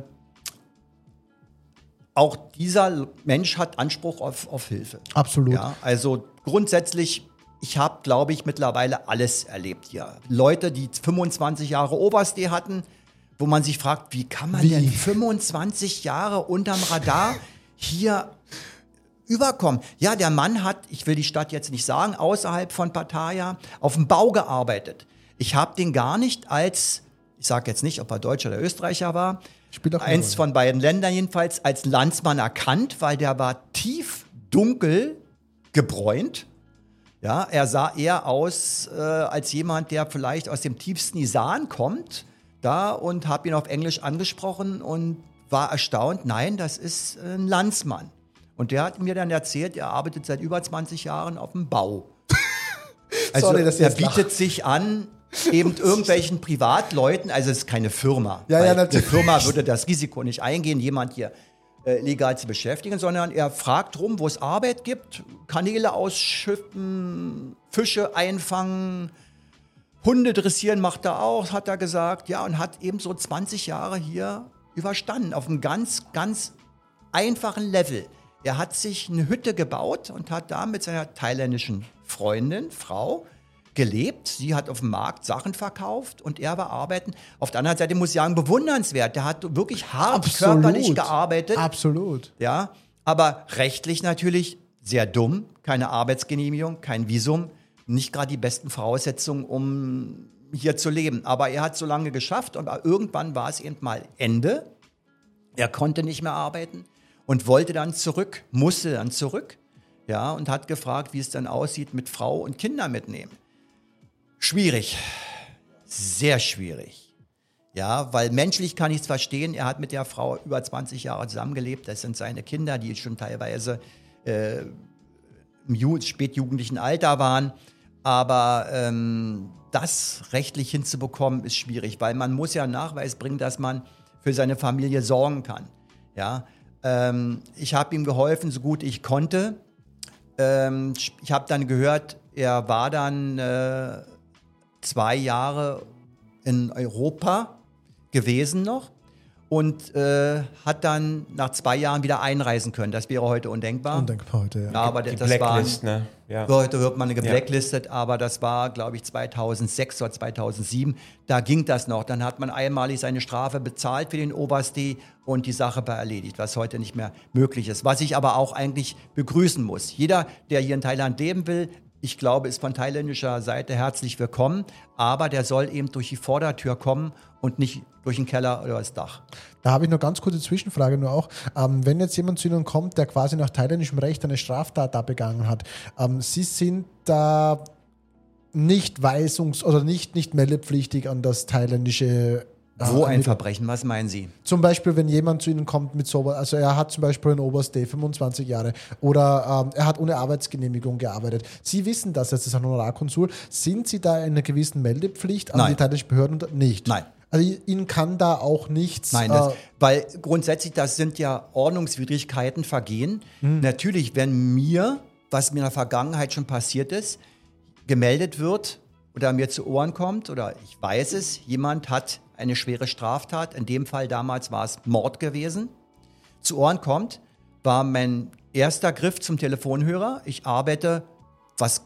auch dieser Mensch hat Anspruch auf, auf Hilfe. Absolut. Ja, also grundsätzlich, ich habe, glaube ich, mittlerweile alles erlebt hier. Leute, die fünfundzwanzig Jahre Oberste hatten, wo man sich fragt, wie kann man Wie? denn fünfundzwanzig Jahre unterm Radar hier überkommen? Ja, der Mann hat, ich will die Stadt jetzt nicht sagen, außerhalb von Pattaya auf dem Bau gearbeitet. Ich habe den gar nicht als, ich sage jetzt nicht, ob er Deutscher oder Österreicher war, Spielt auch keine eins Rolle. von beiden Ländern jedenfalls, als Landsmann erkannt, weil der war tief dunkel gebräunt. Ja, er sah eher aus äh, als jemand, der vielleicht aus dem tiefsten Isan kommt, da und habe ihn auf Englisch angesprochen und war erstaunt. Nein, das ist ein Landsmann. Und der hat mir dann erzählt, er arbeitet seit über zwanzig Jahren auf dem Bau. Also Sorry, dass ich er jetzt bietet sich an, eben irgendwelchen Privatleuten, also es ist keine Firma. Ja, weil ja, eine natürlich. Firma würde das Risiko nicht eingehen, jemand hier äh, legal zu beschäftigen, sondern er fragt rum, wo es Arbeit gibt, Kanäle ausschiffen, Fische einfangen, Hunde dressieren macht er auch, hat er gesagt, ja, und hat eben so zwanzig Jahre hier überstanden, auf einem ganz, ganz einfachen Level. Er hat sich eine Hütte gebaut und hat da mit seiner thailändischen Freundin, Frau, gelebt. Sie hat auf dem Markt Sachen verkauft und er war arbeiten. Auf der anderen Seite muss ich sagen, bewundernswert. Der hat wirklich hart Absolut. körperlich gearbeitet. Absolut. Ja, aber rechtlich natürlich sehr dumm. Keine Arbeitsgenehmigung, kein Visum. Nicht gerade die besten Voraussetzungen, um hier zu leben. Aber er hat so lange geschafft und irgendwann war es eben mal Ende. Er konnte nicht mehr arbeiten und wollte dann zurück, musste dann zurück. Ja, und hat gefragt, wie es dann aussieht mit Frau und Kinder mitnehmen. Schwierig, sehr schwierig. Ja, weil menschlich kann ich es verstehen, er hat mit der Frau über zwanzig Jahre zusammengelebt, das sind seine Kinder, die schon teilweise äh, im Ju- spätjugendlichen Alter waren, aber ähm, das rechtlich hinzubekommen ist schwierig, weil man muss ja einen Nachweis bringen, dass man für seine Familie sorgen kann. Ja, ähm, ich habe ihm geholfen, so gut ich konnte. Ähm, ich habe dann gehört, er war dann äh, zwei Jahre in Europa gewesen noch und äh, hat dann nach zwei Jahren wieder einreisen können. Das wäre heute undenkbar. Undenkbar heute, ja. Ja, aber Die das war Blacklist, ne? Ja. heute wird man geblacklistet, aber das war, glaube ich, zweitausendsechs oder zweitausendsieben. Da ging das noch. Dann hat man einmalig seine Strafe bezahlt für den Obersti und die Sache war erledigt, was heute nicht mehr möglich ist. Was ich aber auch eigentlich begrüßen muss. Jeder, der hier in Thailand leben will, ich glaube, ist von thailändischer Seite herzlich willkommen, aber der soll eben durch die Vordertür kommen und nicht durch den Keller oder das Dach. Da habe ich noch ganz kurze Zwischenfrage nur auch. Ähm, wenn jetzt jemand zu Ihnen kommt, der quasi nach thailändischem Recht eine Straftat da begangen hat, ähm, Sie sind da nicht weisungs- oder nicht, nicht meldepflichtig an das thailändische Wo äh, ein Verbrechen, was meinen Sie? Zum Beispiel, wenn jemand zu Ihnen kommt mit so, also er hat zum Beispiel einen Oberstee, fünfundzwanzig Jahre, oder ähm, er hat ohne Arbeitsgenehmigung gearbeitet. Sie wissen das, das ist ein Honorarkonsul. Sind Sie da in einer gewissen Meldepflicht an Nein. die thailändischen Behörden? Nicht? Nein. Also Ihnen kann da auch nichts... Nein, das, äh, weil grundsätzlich, das sind ja Ordnungswidrigkeiten, Vergehen. Natürlich, wenn mir, was mir in der Vergangenheit schon passiert ist, gemeldet wird oder mir zu Ohren kommt oder ich weiß es, jemand hat eine schwere Straftat, in dem Fall damals war es Mord gewesen, zu Ohren kommt, war mein erster Griff zum Telefonhörer. Ich arbeite, was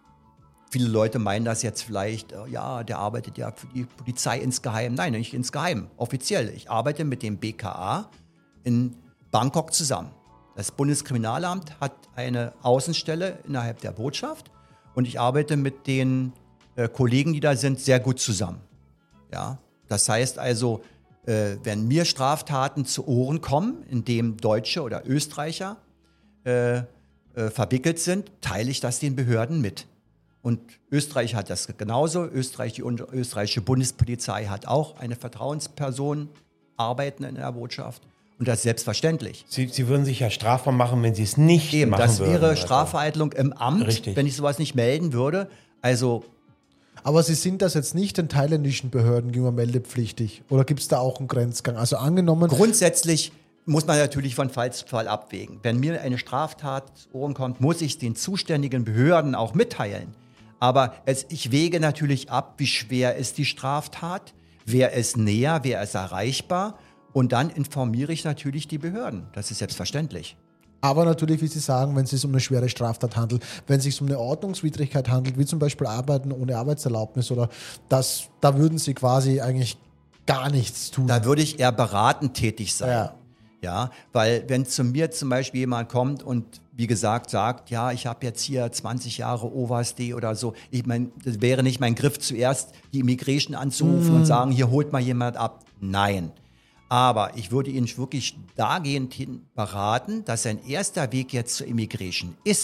viele Leute meinen das jetzt vielleicht, äh, ja, der arbeitet ja für die Polizei insgeheim. Nein, nicht insgeheim, offiziell. Ich arbeite mit dem B K A in Bangkok zusammen. Das Bundeskriminalamt hat eine Außenstelle innerhalb der Botschaft und ich arbeite mit den äh, Kollegen, die da sind, sehr gut zusammen. Ja, das heißt also, äh, wenn mir Straftaten zu Ohren kommen, in dem Deutsche oder Österreicher äh, äh, verwickelt sind, teile ich das den Behörden mit. Und Österreich hat das genauso. Österreich, die österreichische Bundespolizei hat auch eine Vertrauensperson arbeiten in der Botschaft. Und das ist selbstverständlich. Sie, Sie würden sich ja strafbar machen, wenn Sie es nicht Eben, machen das würden. wäre Also. Strafvereitelung im Amt, Richtig. wenn ich sowas nicht melden würde. Also Aber Sie sind das jetzt nicht den thailändischen Behörden gegenüber meldepflichtig? Oder gibt es da auch einen Grenzgang? Also angenommen... grundsätzlich muss man natürlich von Fall zu Fall abwägen. Wenn mir eine Straftat zu Ohren kommt, muss ich es den zuständigen Behörden auch mitteilen. Aber es, ich wege natürlich ab, wie schwer ist die Straftat, wer ist näher, wer ist erreichbar und dann informiere ich natürlich die Behörden. Das ist selbstverständlich. Aber natürlich, wie Sie sagen, wenn es sich um eine schwere Straftat handelt, wenn es sich um eine Ordnungswidrigkeit handelt, wie zum Beispiel Arbeiten ohne Arbeitserlaubnis oder das, da würden Sie quasi eigentlich gar nichts tun. Da würde ich eher beratend tätig sein. Ja. Ja, weil wenn zu mir zum Beispiel jemand kommt und wie gesagt sagt, ja, ich habe jetzt hier zwanzig Jahre Overstay oder so, ich meine, das wäre nicht mein Griff zuerst, die Immigration anzurufen mm. und sagen, hier holt mal jemand ab. Nein. Aber ich würde ihn wirklich dahingehend beraten, dass sein erster Weg jetzt zur Immigration ist,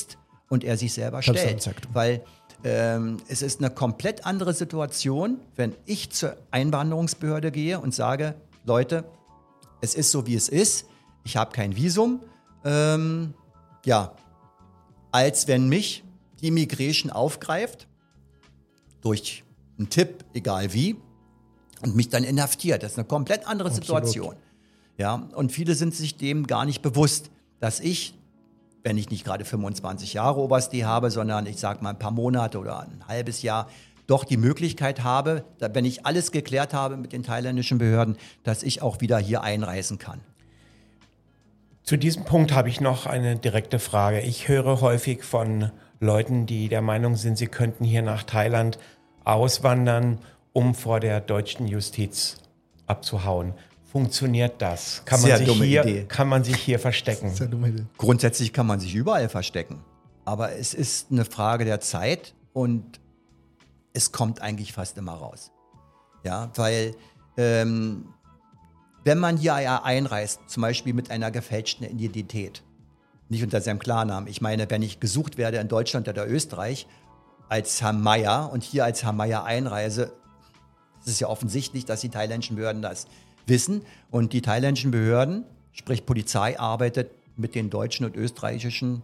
und er sich selber stellt. Weil ähm, es ist eine komplett andere Situation, wenn ich zur Einwanderungsbehörde gehe und sage, Leute, es ist so, wie es ist, ich habe kein Visum, ähm, ja, als wenn mich die Immigration aufgreift, durch einen Tipp, egal wie, und mich dann inhaftiert. Das ist eine komplett andere Absolut. Situation. Ja, und viele sind sich dem gar nicht bewusst, dass ich, wenn ich nicht gerade fünfundzwanzig Jahre Oberst-D habe, sondern ich sage mal ein paar Monate oder ein halbes Jahr, doch die Möglichkeit habe, wenn ich alles geklärt habe mit den thailändischen Behörden, dass ich auch wieder hier einreisen kann. Zu diesem Punkt habe ich noch eine direkte Frage. Ich höre häufig von Leuten, die der Meinung sind, sie könnten hier nach Thailand auswandern, um vor der deutschen Justiz abzuhauen. Funktioniert das? Kann man, Sehr sich dumme hier, Idee. kann man sich hier verstecken? Sehr dumme Idee. Grundsätzlich kann man sich überall verstecken. Aber es ist eine Frage der Zeit und es kommt eigentlich fast immer raus. Ja, weil ähm, wenn man hier einreist, zum Beispiel mit einer gefälschten Identität, nicht unter seinem Klarnamen. Ich meine, wenn ich gesucht werde in Deutschland oder Österreich als Herr Meier und hier als Herr Meier einreise, ist es ja offensichtlich, dass die thailändischen Behörden das wissen. Und die thailändischen Behörden, sprich Polizei, arbeitet mit den deutschen und österreichischen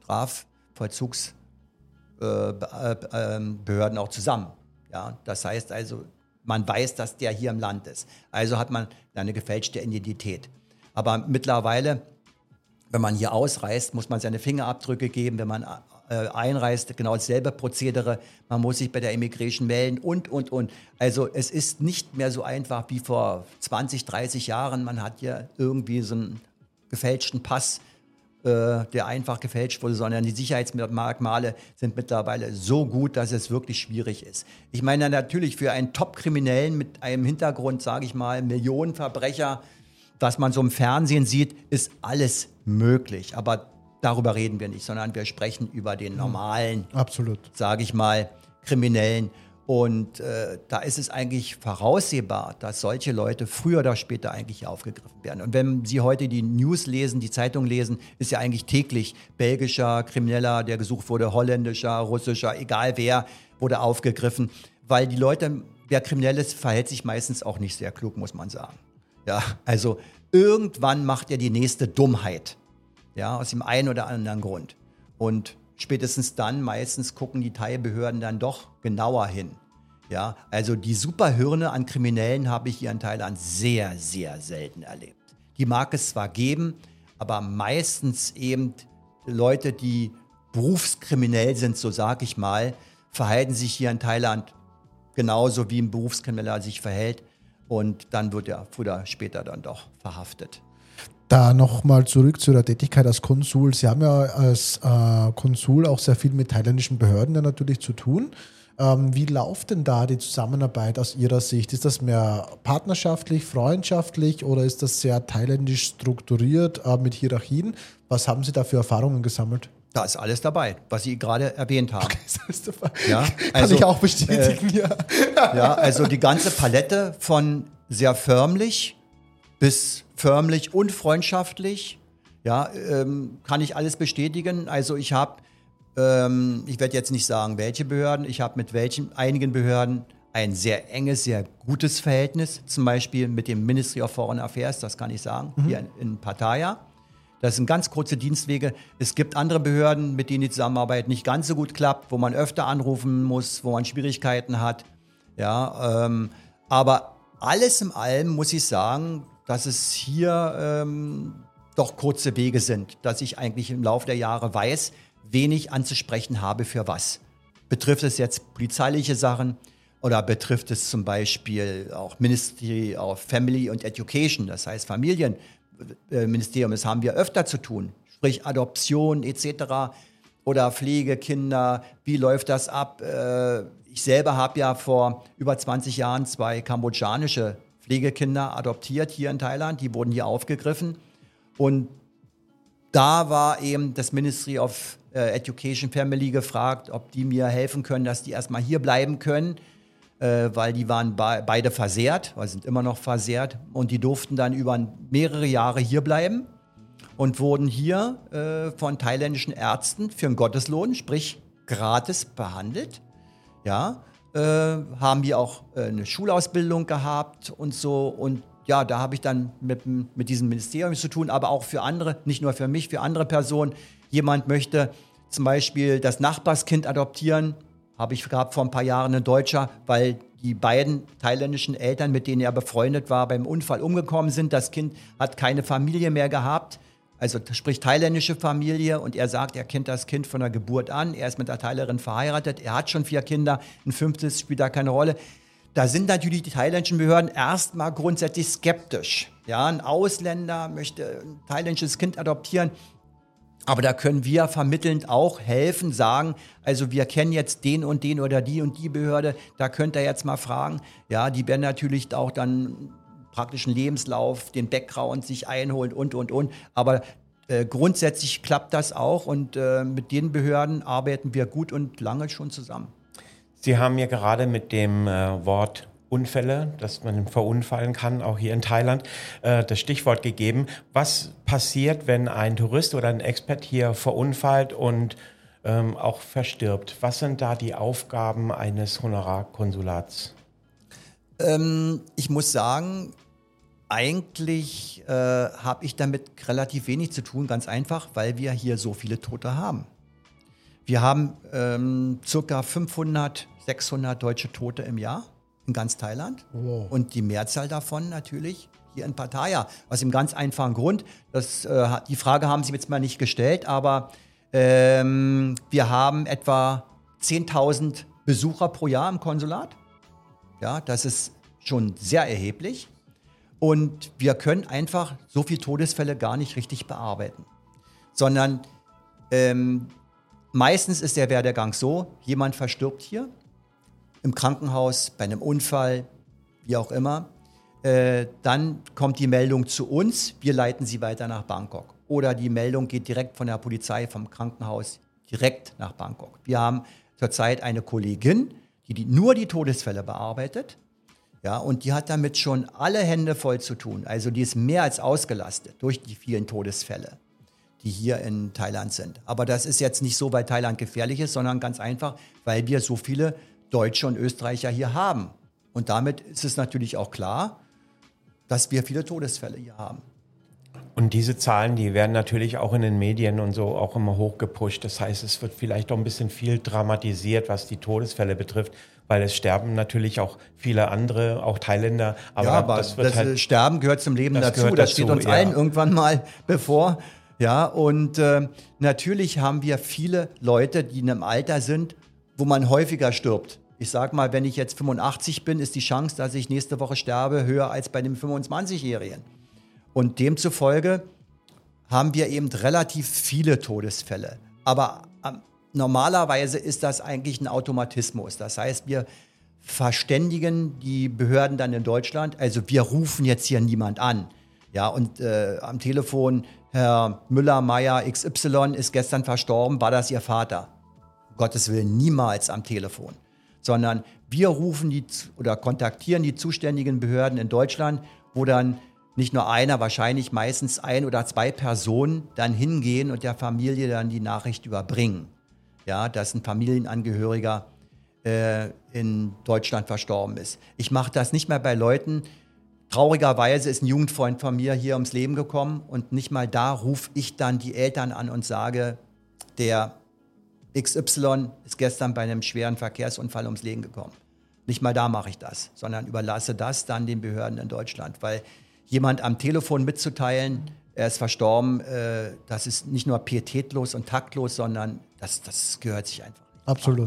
Strafvollzugsbehörden auch zusammen. Ja, das heißt also, man weiß, dass der hier im Land ist. Also hat man eine gefälschte Identität. Aber mittlerweile, wenn man hier ausreist, muss man seine Fingerabdrücke geben. Wenn man äh, einreist, genau dasselbe Prozedere. Man muss sich bei der Immigration melden und, und, und. Also es ist nicht mehr so einfach wie vor zwanzig, dreißig Jahren. Man hat hier irgendwie so einen gefälschten Pass, äh, der einfach gefälscht wurde, sondern die Sicherheitsmerkmale sind mittlerweile so gut, dass es wirklich schwierig ist. Ich meine natürlich für einen Top-Kriminellen mit einem Hintergrund, sage ich mal, Millionenverbrecher, was man so im Fernsehen sieht, ist alles möglich. Aber darüber reden wir nicht, sondern wir sprechen über den normalen, absolut, sage ich mal, Kriminellen. Und äh, da ist es eigentlich voraussehbar, dass solche Leute früher oder später eigentlich hier aufgegriffen werden. Und wenn Sie heute die News lesen, die Zeitung lesen, ist ja eigentlich täglich belgischer Krimineller, der gesucht wurde, holländischer, russischer, egal wer, wurde aufgegriffen. Weil die Leute, wer kriminell ist, verhält sich meistens auch nicht sehr klug, muss man sagen. Ja, also irgendwann macht er die nächste Dummheit, ja, aus dem einen oder anderen Grund. Und spätestens dann, meistens gucken die Thai-Behörden dann doch genauer hin. Ja, also die Superhirne an Kriminellen habe ich hier in Thailand sehr, sehr selten erlebt. Die mag es zwar geben, aber meistens eben Leute, die berufskriminell sind, so sage ich mal, verhalten sich hier in Thailand genauso, wie ein Berufskrimineller sich verhält. Und dann wird er früher oder später dann doch verhaftet. Da nochmal zurück zu der Tätigkeit als Konsul. Sie haben ja als äh, Konsul auch sehr viel mit thailändischen Behörden dann natürlich zu tun. Ähm, wie läuft denn da die Zusammenarbeit aus Ihrer Sicht? Ist das mehr partnerschaftlich, freundschaftlich oder ist das sehr thailändisch strukturiert äh, mit Hierarchien? Was haben Sie da für Erfahrungen gesammelt? Da ist alles dabei, was Sie gerade erwähnt haben. Okay, das ist dabei. Ja, Kann also, ich auch bestätigen, äh, ja. Ja, also die ganze Palette von sehr förmlich bis förmlich und freundschaftlich, ja, ähm, kann ich alles bestätigen. Also ich habe, ähm, ich werde jetzt nicht sagen, welche Behörden, ich habe mit welchen, einigen Behörden ein sehr enges, sehr gutes Verhältnis, zum Beispiel mit dem Ministry of Foreign Affairs, das kann ich sagen, mhm. hier in, in Pattaya. Das sind ganz kurze Dienstwege. Es gibt andere Behörden, mit denen die Zusammenarbeit nicht ganz so gut klappt, wo man öfter anrufen muss, wo man Schwierigkeiten hat. Ja, ähm, aber alles in allem muss ich sagen, dass es hier ähm, doch kurze Wege sind, dass ich eigentlich im Laufe der Jahre weiß, wen ich anzusprechen habe für was. Betrifft es jetzt polizeiliche Sachen oder betrifft es zum Beispiel auch Ministry of Family and Education, das heißt Familienministerium, das haben wir öfter zu tun, sprich Adoption et cetera oder Pflegekinder, wie läuft das ab? Ich selber habe ja vor über zwanzig Jahren zwei kambodschanische Pflegekinder adoptiert hier in Thailand, die wurden hier aufgegriffen und da war eben das Ministry of Education Family gefragt, ob die mir helfen können, dass die erstmal hier bleiben können, weil die waren be- beide versehrt, weil sind immer noch versehrt und die durften dann über mehrere Jahre hier bleiben und wurden hier äh, von thailändischen Ärzten für einen Gotteslohn, sprich gratis behandelt. Ja, äh, haben hier auch äh, eine Schulausbildung gehabt und so. Und ja, da habe ich dann mit, mit diesem Ministerium zu tun, aber auch für andere, nicht nur für mich, für andere Personen. Jemand möchte zum Beispiel das Nachbarskind adoptieren, habe ich gehabt vor ein paar Jahren, ein Deutscher, weil die beiden thailändischen Eltern, mit denen er befreundet war, beim Unfall umgekommen sind. Das Kind hat keine Familie mehr gehabt, also sprich thailändische Familie. Und er sagt, er kennt das Kind von der Geburt an. Er ist mit einer Thailänderin verheiratet. Er hat schon vier Kinder. Ein fünftes spielt da keine Rolle. Da sind natürlich die thailändischen Behörden erstmal grundsätzlich skeptisch. Ja, ein Ausländer möchte ein thailändisches Kind adoptieren. Aber da können wir vermittelnd auch helfen, sagen, also wir kennen jetzt den und den oder die und die Behörde, da könnt ihr jetzt mal fragen. Ja, die werden natürlich auch dann praktischen Lebenslauf, den Background sich einholen und, und, und. Aber äh, grundsätzlich klappt das auch und äh, mit den Behörden arbeiten wir gut und lange schon zusammen. Sie haben ja gerade mit dem äh, Wort Unfälle, dass man verunfallen kann, auch hier in Thailand, äh, das Stichwort gegeben. Was passiert, wenn ein Tourist oder ein Expert hier verunfallt und ähm, auch verstirbt? Was sind da die Aufgaben eines Honorarkonsulats? Ähm, ich muss sagen, eigentlich äh, habe ich damit relativ wenig zu tun, ganz einfach, weil wir hier so viele Tote haben. Wir haben ähm, circa fünfhundert, sechshundert deutsche Tote im Jahr. In ganz Thailand. Wow. Und die Mehrzahl davon natürlich hier in Pattaya. Aus dem ganz einfachen Grund, das, äh, die Frage haben Sie jetzt mal nicht gestellt, aber ähm, wir haben etwa zehntausend Besucher pro Jahr im Konsulat. Ja, das ist schon sehr erheblich. Und wir können einfach so viele Todesfälle gar nicht richtig bearbeiten. Sondern ähm, meistens ist der Werdegang so, jemand verstirbt hier, im Krankenhaus, bei einem Unfall, wie auch immer. Äh, dann kommt die Meldung zu uns, wir leiten sie weiter nach Bangkok. Oder die Meldung geht direkt von der Polizei, vom Krankenhaus, direkt nach Bangkok. Wir haben zurzeit eine Kollegin, die, die nur die Todesfälle bearbeitet. Ja, und die hat damit schon alle Hände voll zu tun. Also die ist mehr als ausgelastet durch die vielen Todesfälle, die hier in Thailand sind. Aber das ist jetzt nicht so, weil Thailand gefährlich ist, sondern ganz einfach, weil wir so viele Deutsche und Österreicher hier haben. Und damit ist es natürlich auch klar, dass wir viele Todesfälle hier haben. Und diese Zahlen, die werden natürlich auch in den Medien und so auch immer hochgepusht. Das heißt, es wird vielleicht auch ein bisschen viel dramatisiert, was die Todesfälle betrifft, weil es sterben natürlich auch viele andere, auch Thailänder. Aber, ja, aber das, wird das halt, Sterben gehört zum Leben das dazu. Das steht dazu, uns ja. allen irgendwann mal bevor. Ja, und äh, natürlich haben wir viele Leute, die in einem Alter sind, wo man häufiger stirbt. Ich sag mal, wenn ich jetzt fünfundachtzig bin, ist die Chance, dass ich nächste Woche sterbe, höher als bei dem fünfundzwanzigjährigen. Und demzufolge haben wir eben relativ viele Todesfälle. Aber äh, normalerweise ist das eigentlich ein Automatismus. Das heißt, wir verständigen die Behörden dann in Deutschland. Also wir rufen jetzt hier niemand an. Ja, und äh, am Telefon, Herr Müller-Meyer X Y ist gestern verstorben, war das Ihr Vater? Um Gottes Willen, niemals am Telefon. Sondern wir rufen die oder kontaktieren die zuständigen Behörden in Deutschland, wo dann nicht nur einer, wahrscheinlich meistens ein oder zwei Personen dann hingehen und der Familie dann die Nachricht überbringen. Ja, dass ein Familienangehöriger äh, in Deutschland verstorben ist. Ich mache das nicht mehr bei Leuten. Traurigerweise ist ein Jugendfreund von mir hier ums Leben gekommen und nicht mal da rufe ich dann die Eltern an und sage, der X Y ist gestern bei einem schweren Verkehrsunfall ums Leben gekommen. Nicht mal da mache ich das, sondern überlasse das dann den Behörden in Deutschland, weil jemand am Telefon mitzuteilen, er ist verstorben, äh, das ist nicht nur pietätlos und taktlos, sondern das, das gehört sich einfach nicht. Absolut.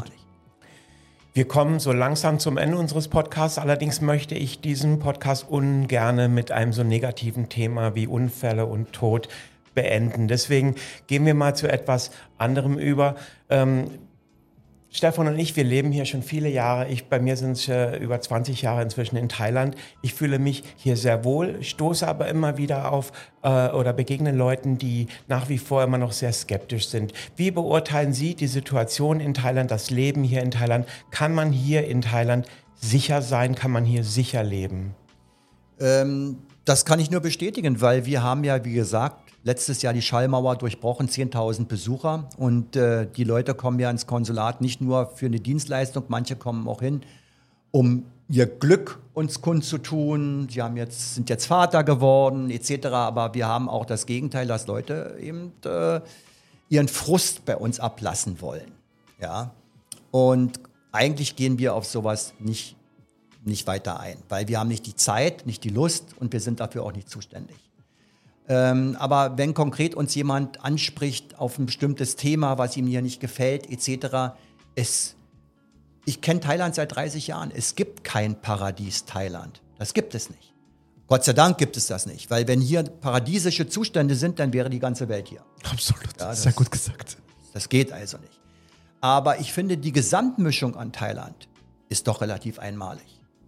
Wir kommen so langsam zum Ende unseres Podcasts. Allerdings möchte ich diesen Podcast ungerne mit einem so negativen Thema wie Unfälle und Tod beenden. Deswegen gehen wir mal zu etwas anderem über. Ähm, Stefan und ich, wir leben hier schon viele Jahre. Ich, bei mir sind es äh, über zwanzig Jahre inzwischen in Thailand. Ich fühle mich hier sehr wohl, stoße aber immer wieder auf äh, oder begegne Leuten, die nach wie vor immer noch sehr skeptisch sind. Wie beurteilen Sie die Situation in Thailand, das Leben hier in Thailand? Kann man hier in Thailand sicher sein? Kann man hier sicher leben? Ähm, Das kann ich nur bestätigen, weil wir haben ja, wie gesagt, letztes Jahr die Schallmauer durchbrochen, zehntausend Besucher. Und äh, die Leute kommen ja ins Konsulat nicht nur für eine Dienstleistung, manche kommen auch hin, um ihr Glück uns kundzutun. Sie haben jetzt, sind jetzt Vater geworden, et cetera. Aber wir haben auch das Gegenteil, dass Leute eben äh, ihren Frust bei uns ablassen wollen. Ja? Und eigentlich gehen wir auf sowas nicht nicht weiter ein, weil wir haben nicht die Zeit, nicht die Lust und wir sind dafür auch nicht zuständig. Ähm, aber wenn konkret uns jemand anspricht auf ein bestimmtes Thema, was ihm hier nicht gefällt, et cetera, es, ich kenne Thailand seit dreißig Jahren. Es gibt kein Paradies Thailand. Das gibt es nicht. Gott sei Dank gibt es das nicht, weil wenn hier paradiesische Zustände sind, dann wäre die ganze Welt hier. Absolut, ja, das, sehr gut gesagt. Das geht also nicht. Aber ich finde, die Gesamtmischung an Thailand ist doch relativ einmalig.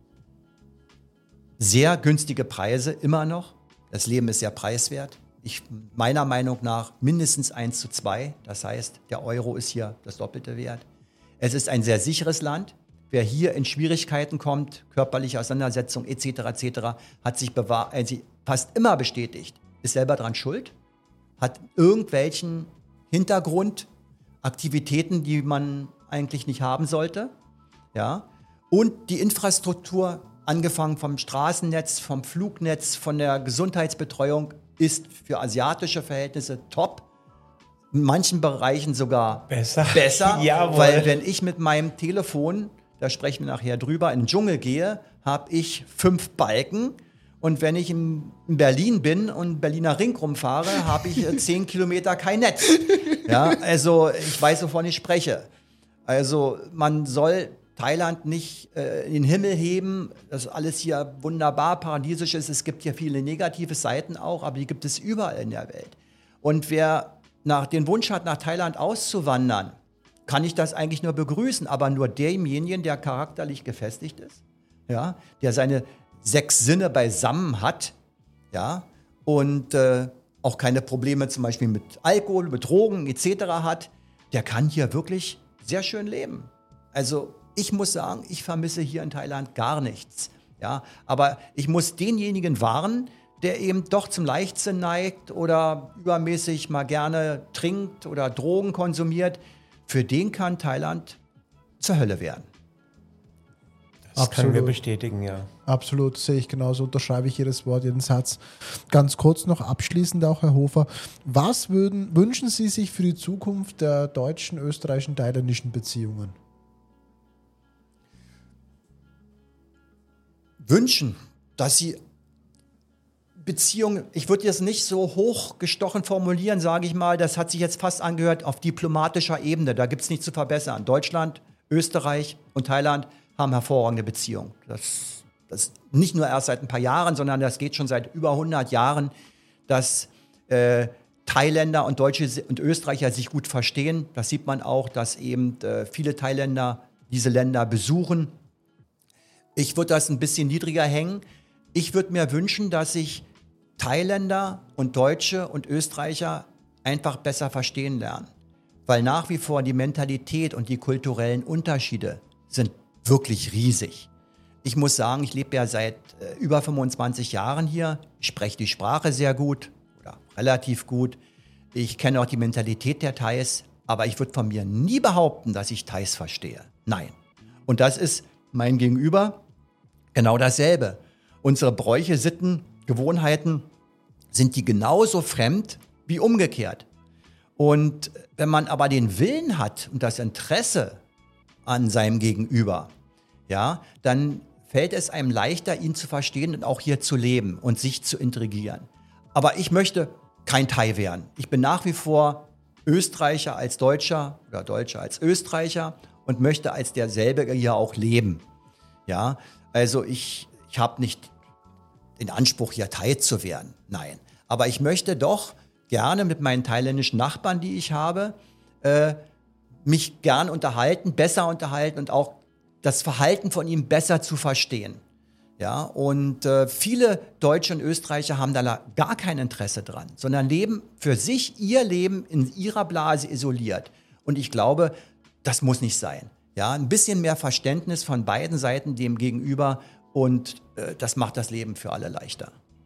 Sehr günstige Preise immer noch. Das Leben ist sehr preiswert. Ich, meiner Meinung nach mindestens eins zu zwei. Das heißt, der Euro ist hier das doppelte Wert. Es ist ein sehr sicheres Land. Wer hier in Schwierigkeiten kommt, körperliche Auseinandersetzung et cetera et cetera, hat sich bewahr, also fast immer bestätigt, ist selber dran schuld, hat irgendwelchen Hintergrundaktivitäten, die man eigentlich nicht haben sollte. Ja? Und die Infrastruktur, angefangen vom Straßennetz, vom Flugnetz, von der Gesundheitsbetreuung, ist für asiatische Verhältnisse top. In manchen Bereichen sogar besser. besser Jawohl. Weil wenn ich mit meinem Telefon, da sprechen wir nachher drüber, in den Dschungel gehe, habe ich fünf Balken. Und wenn ich in Berlin bin und Berliner Ring rumfahre, habe ich zehn Kilometer kein Netz. Ja, also ich weiß, wovon ich spreche. Also man soll Thailand nicht äh, in den Himmel heben, dass alles hier wunderbar paradiesisch ist. Es gibt hier viele negative Seiten auch, aber die gibt es überall in der Welt. Und wer nach, den Wunsch hat, nach Thailand auszuwandern, kann ich das eigentlich nur begrüßen, aber nur demjenigen, der charakterlich gefestigt ist, ja, der seine sechs Sinne beisammen hat, ja, und äh, auch keine Probleme zum Beispiel mit Alkohol, mit Drogen et cetera hat, der kann hier wirklich sehr schön leben. Also ich muss sagen, ich vermisse hier in Thailand gar nichts. Ja, aber ich muss denjenigen warnen, der eben doch zum Leichtsinn neigt oder übermäßig mal gerne trinkt oder Drogen konsumiert. Für den kann Thailand zur Hölle werden. Das Absolut. können wir bestätigen, ja. Absolut, sehe ich genauso, unterschreibe ich jedes Wort, jeden Satz. Ganz kurz noch abschließend auch, Herr Hofer, was würden, wünschen Sie sich für die Zukunft der deutschen, österreichischen, thailändischen Beziehungen? Wünschen, dass sie Beziehungen, ich würde jetzt nicht so hochgestochen formulieren, sage ich mal, das hat sich jetzt fast angehört auf diplomatischer Ebene, da gibt es nichts zu verbessern. Deutschland, Österreich und Thailand haben hervorragende Beziehungen. Das, das nicht nur erst seit ein paar Jahren, sondern das geht schon seit über hundert Jahren, dass äh, Thailänder und Deutsche und Österreicher sich gut verstehen. Das sieht man auch, dass eben äh, viele Thailänder diese Länder besuchen. Ich würde das ein bisschen niedriger hängen. Ich würde mir wünschen, dass sich Thailänder und Deutsche und Österreicher einfach besser verstehen lernen. Weil nach wie vor die Mentalität und die kulturellen Unterschiede sind wirklich riesig. Ich muss sagen, ich lebe ja seit äh, über fünfundzwanzig Jahren hier. Ich spreche die Sprache sehr gut oder relativ gut. Ich kenne auch die Mentalität der Thais. Aber ich würde von mir nie behaupten, dass ich Thais verstehe. Nein. Und das ist mein Gegenüber genau dasselbe. Unsere Bräuche, Sitten, Gewohnheiten sind die genauso fremd wie umgekehrt. Und wenn man aber den Willen hat und das Interesse an seinem Gegenüber, ja, dann fällt es einem leichter, ihn zu verstehen und auch hier zu leben und sich zu integrieren. Aber ich möchte kein Thai werden. Ich bin nach wie vor Österreicher als Deutscher oder Deutscher als Österreicher und möchte als derselbe hier auch leben. Ja, also ich, ich habe nicht den Anspruch, hier Thai zu werden. Nein. Aber ich möchte doch gerne mit meinen thailändischen Nachbarn, die ich habe, äh, mich gern unterhalten, besser unterhalten und auch das Verhalten von ihm besser zu verstehen. Ja, und äh, viele Deutsche und Österreicher haben da gar kein Interesse dran, sondern leben für sich ihr Leben in ihrer Blase isoliert. Und ich glaube, das muss nicht sein. Ja, ein bisschen mehr Verständnis von beiden Seiten dem Gegenüber und äh, das macht das Leben für alle leichter.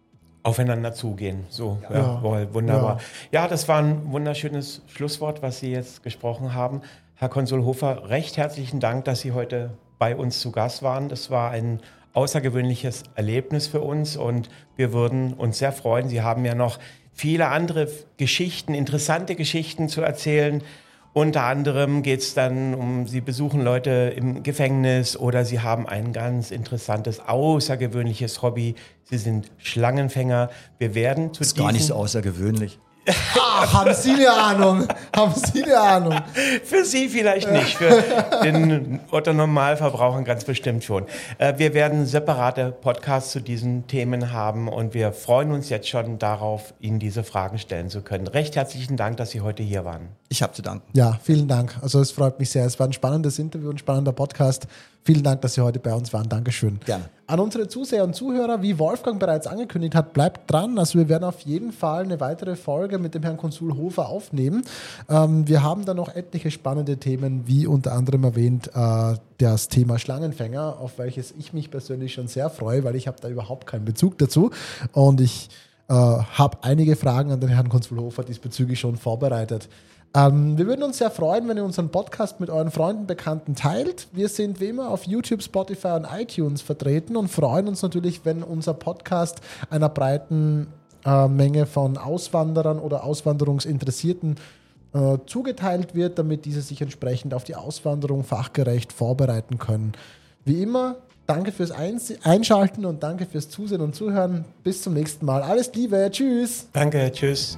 aufeinander zugehen. So, ja, Ja. wohl, wunderbar. Ja. Ja, das war ein wunderschönes Schlusswort, was Sie jetzt gesprochen haben. Herr Konsul Hofer, recht herzlichen Dank, dass Sie heute bei uns zu Gast waren. Das war ein außergewöhnliches Erlebnis für uns und wir würden uns sehr freuen. Sie haben ja noch viele andere Geschichten, interessante Geschichten zu erzählen. Unter anderem geht es dann um, Sie besuchen Leute im Gefängnis oder Sie haben ein ganz interessantes, außergewöhnliches Hobby. Sie sind Schlangenfänger. Wir werden zu Das ist gar nicht so außergewöhnlich. Ah, haben Sie eine Ahnung? Haben Sie eine Ahnung? Für Sie vielleicht nicht, für den Otto-Normalverbraucher ganz bestimmt schon. Äh, wir werden separate Podcasts zu diesen Themen haben und wir freuen uns jetzt schon darauf, Ihnen diese Fragen stellen zu können. Recht herzlichen Dank, dass Sie heute hier waren. Ich habe zu danken. Ja, vielen Dank. Also es freut mich sehr. Es war ein spannendes Interview, ein spannender Podcast. Vielen Dank, dass Sie heute bei uns waren. Dankeschön. Gerne. An unsere Zuseher und Zuhörer, wie Wolfgang bereits angekündigt hat, bleibt dran. Also wir werden auf jeden Fall eine weitere Folge mit dem Herrn Konsul Hofer aufnehmen. Ähm, wir haben da noch etliche spannende Themen, wie unter anderem erwähnt, äh, das Thema Schlangenfänger, auf welches ich mich persönlich schon sehr freue, weil ich habe da überhaupt keinen Bezug dazu. Und ich äh, habe einige Fragen an den Herrn Konsul Hofer diesbezüglich schon vorbereitet. Ähm, wir würden uns sehr freuen, wenn ihr unseren Podcast mit euren Freunden, Bekannten teilt. Wir sind wie immer auf YouTube, Spotify und iTunes vertreten und freuen uns natürlich, wenn unser Podcast einer breiten äh, Menge von Auswanderern oder Auswanderungsinteressierten äh, zugeteilt wird, damit diese sich entsprechend auf die Auswanderung fachgerecht vorbereiten können. Wie immer, danke fürs Eins- Einschalten und danke fürs Zusehen und Zuhören. Bis zum nächsten Mal. Alles Liebe, tschüss. Danke, tschüss.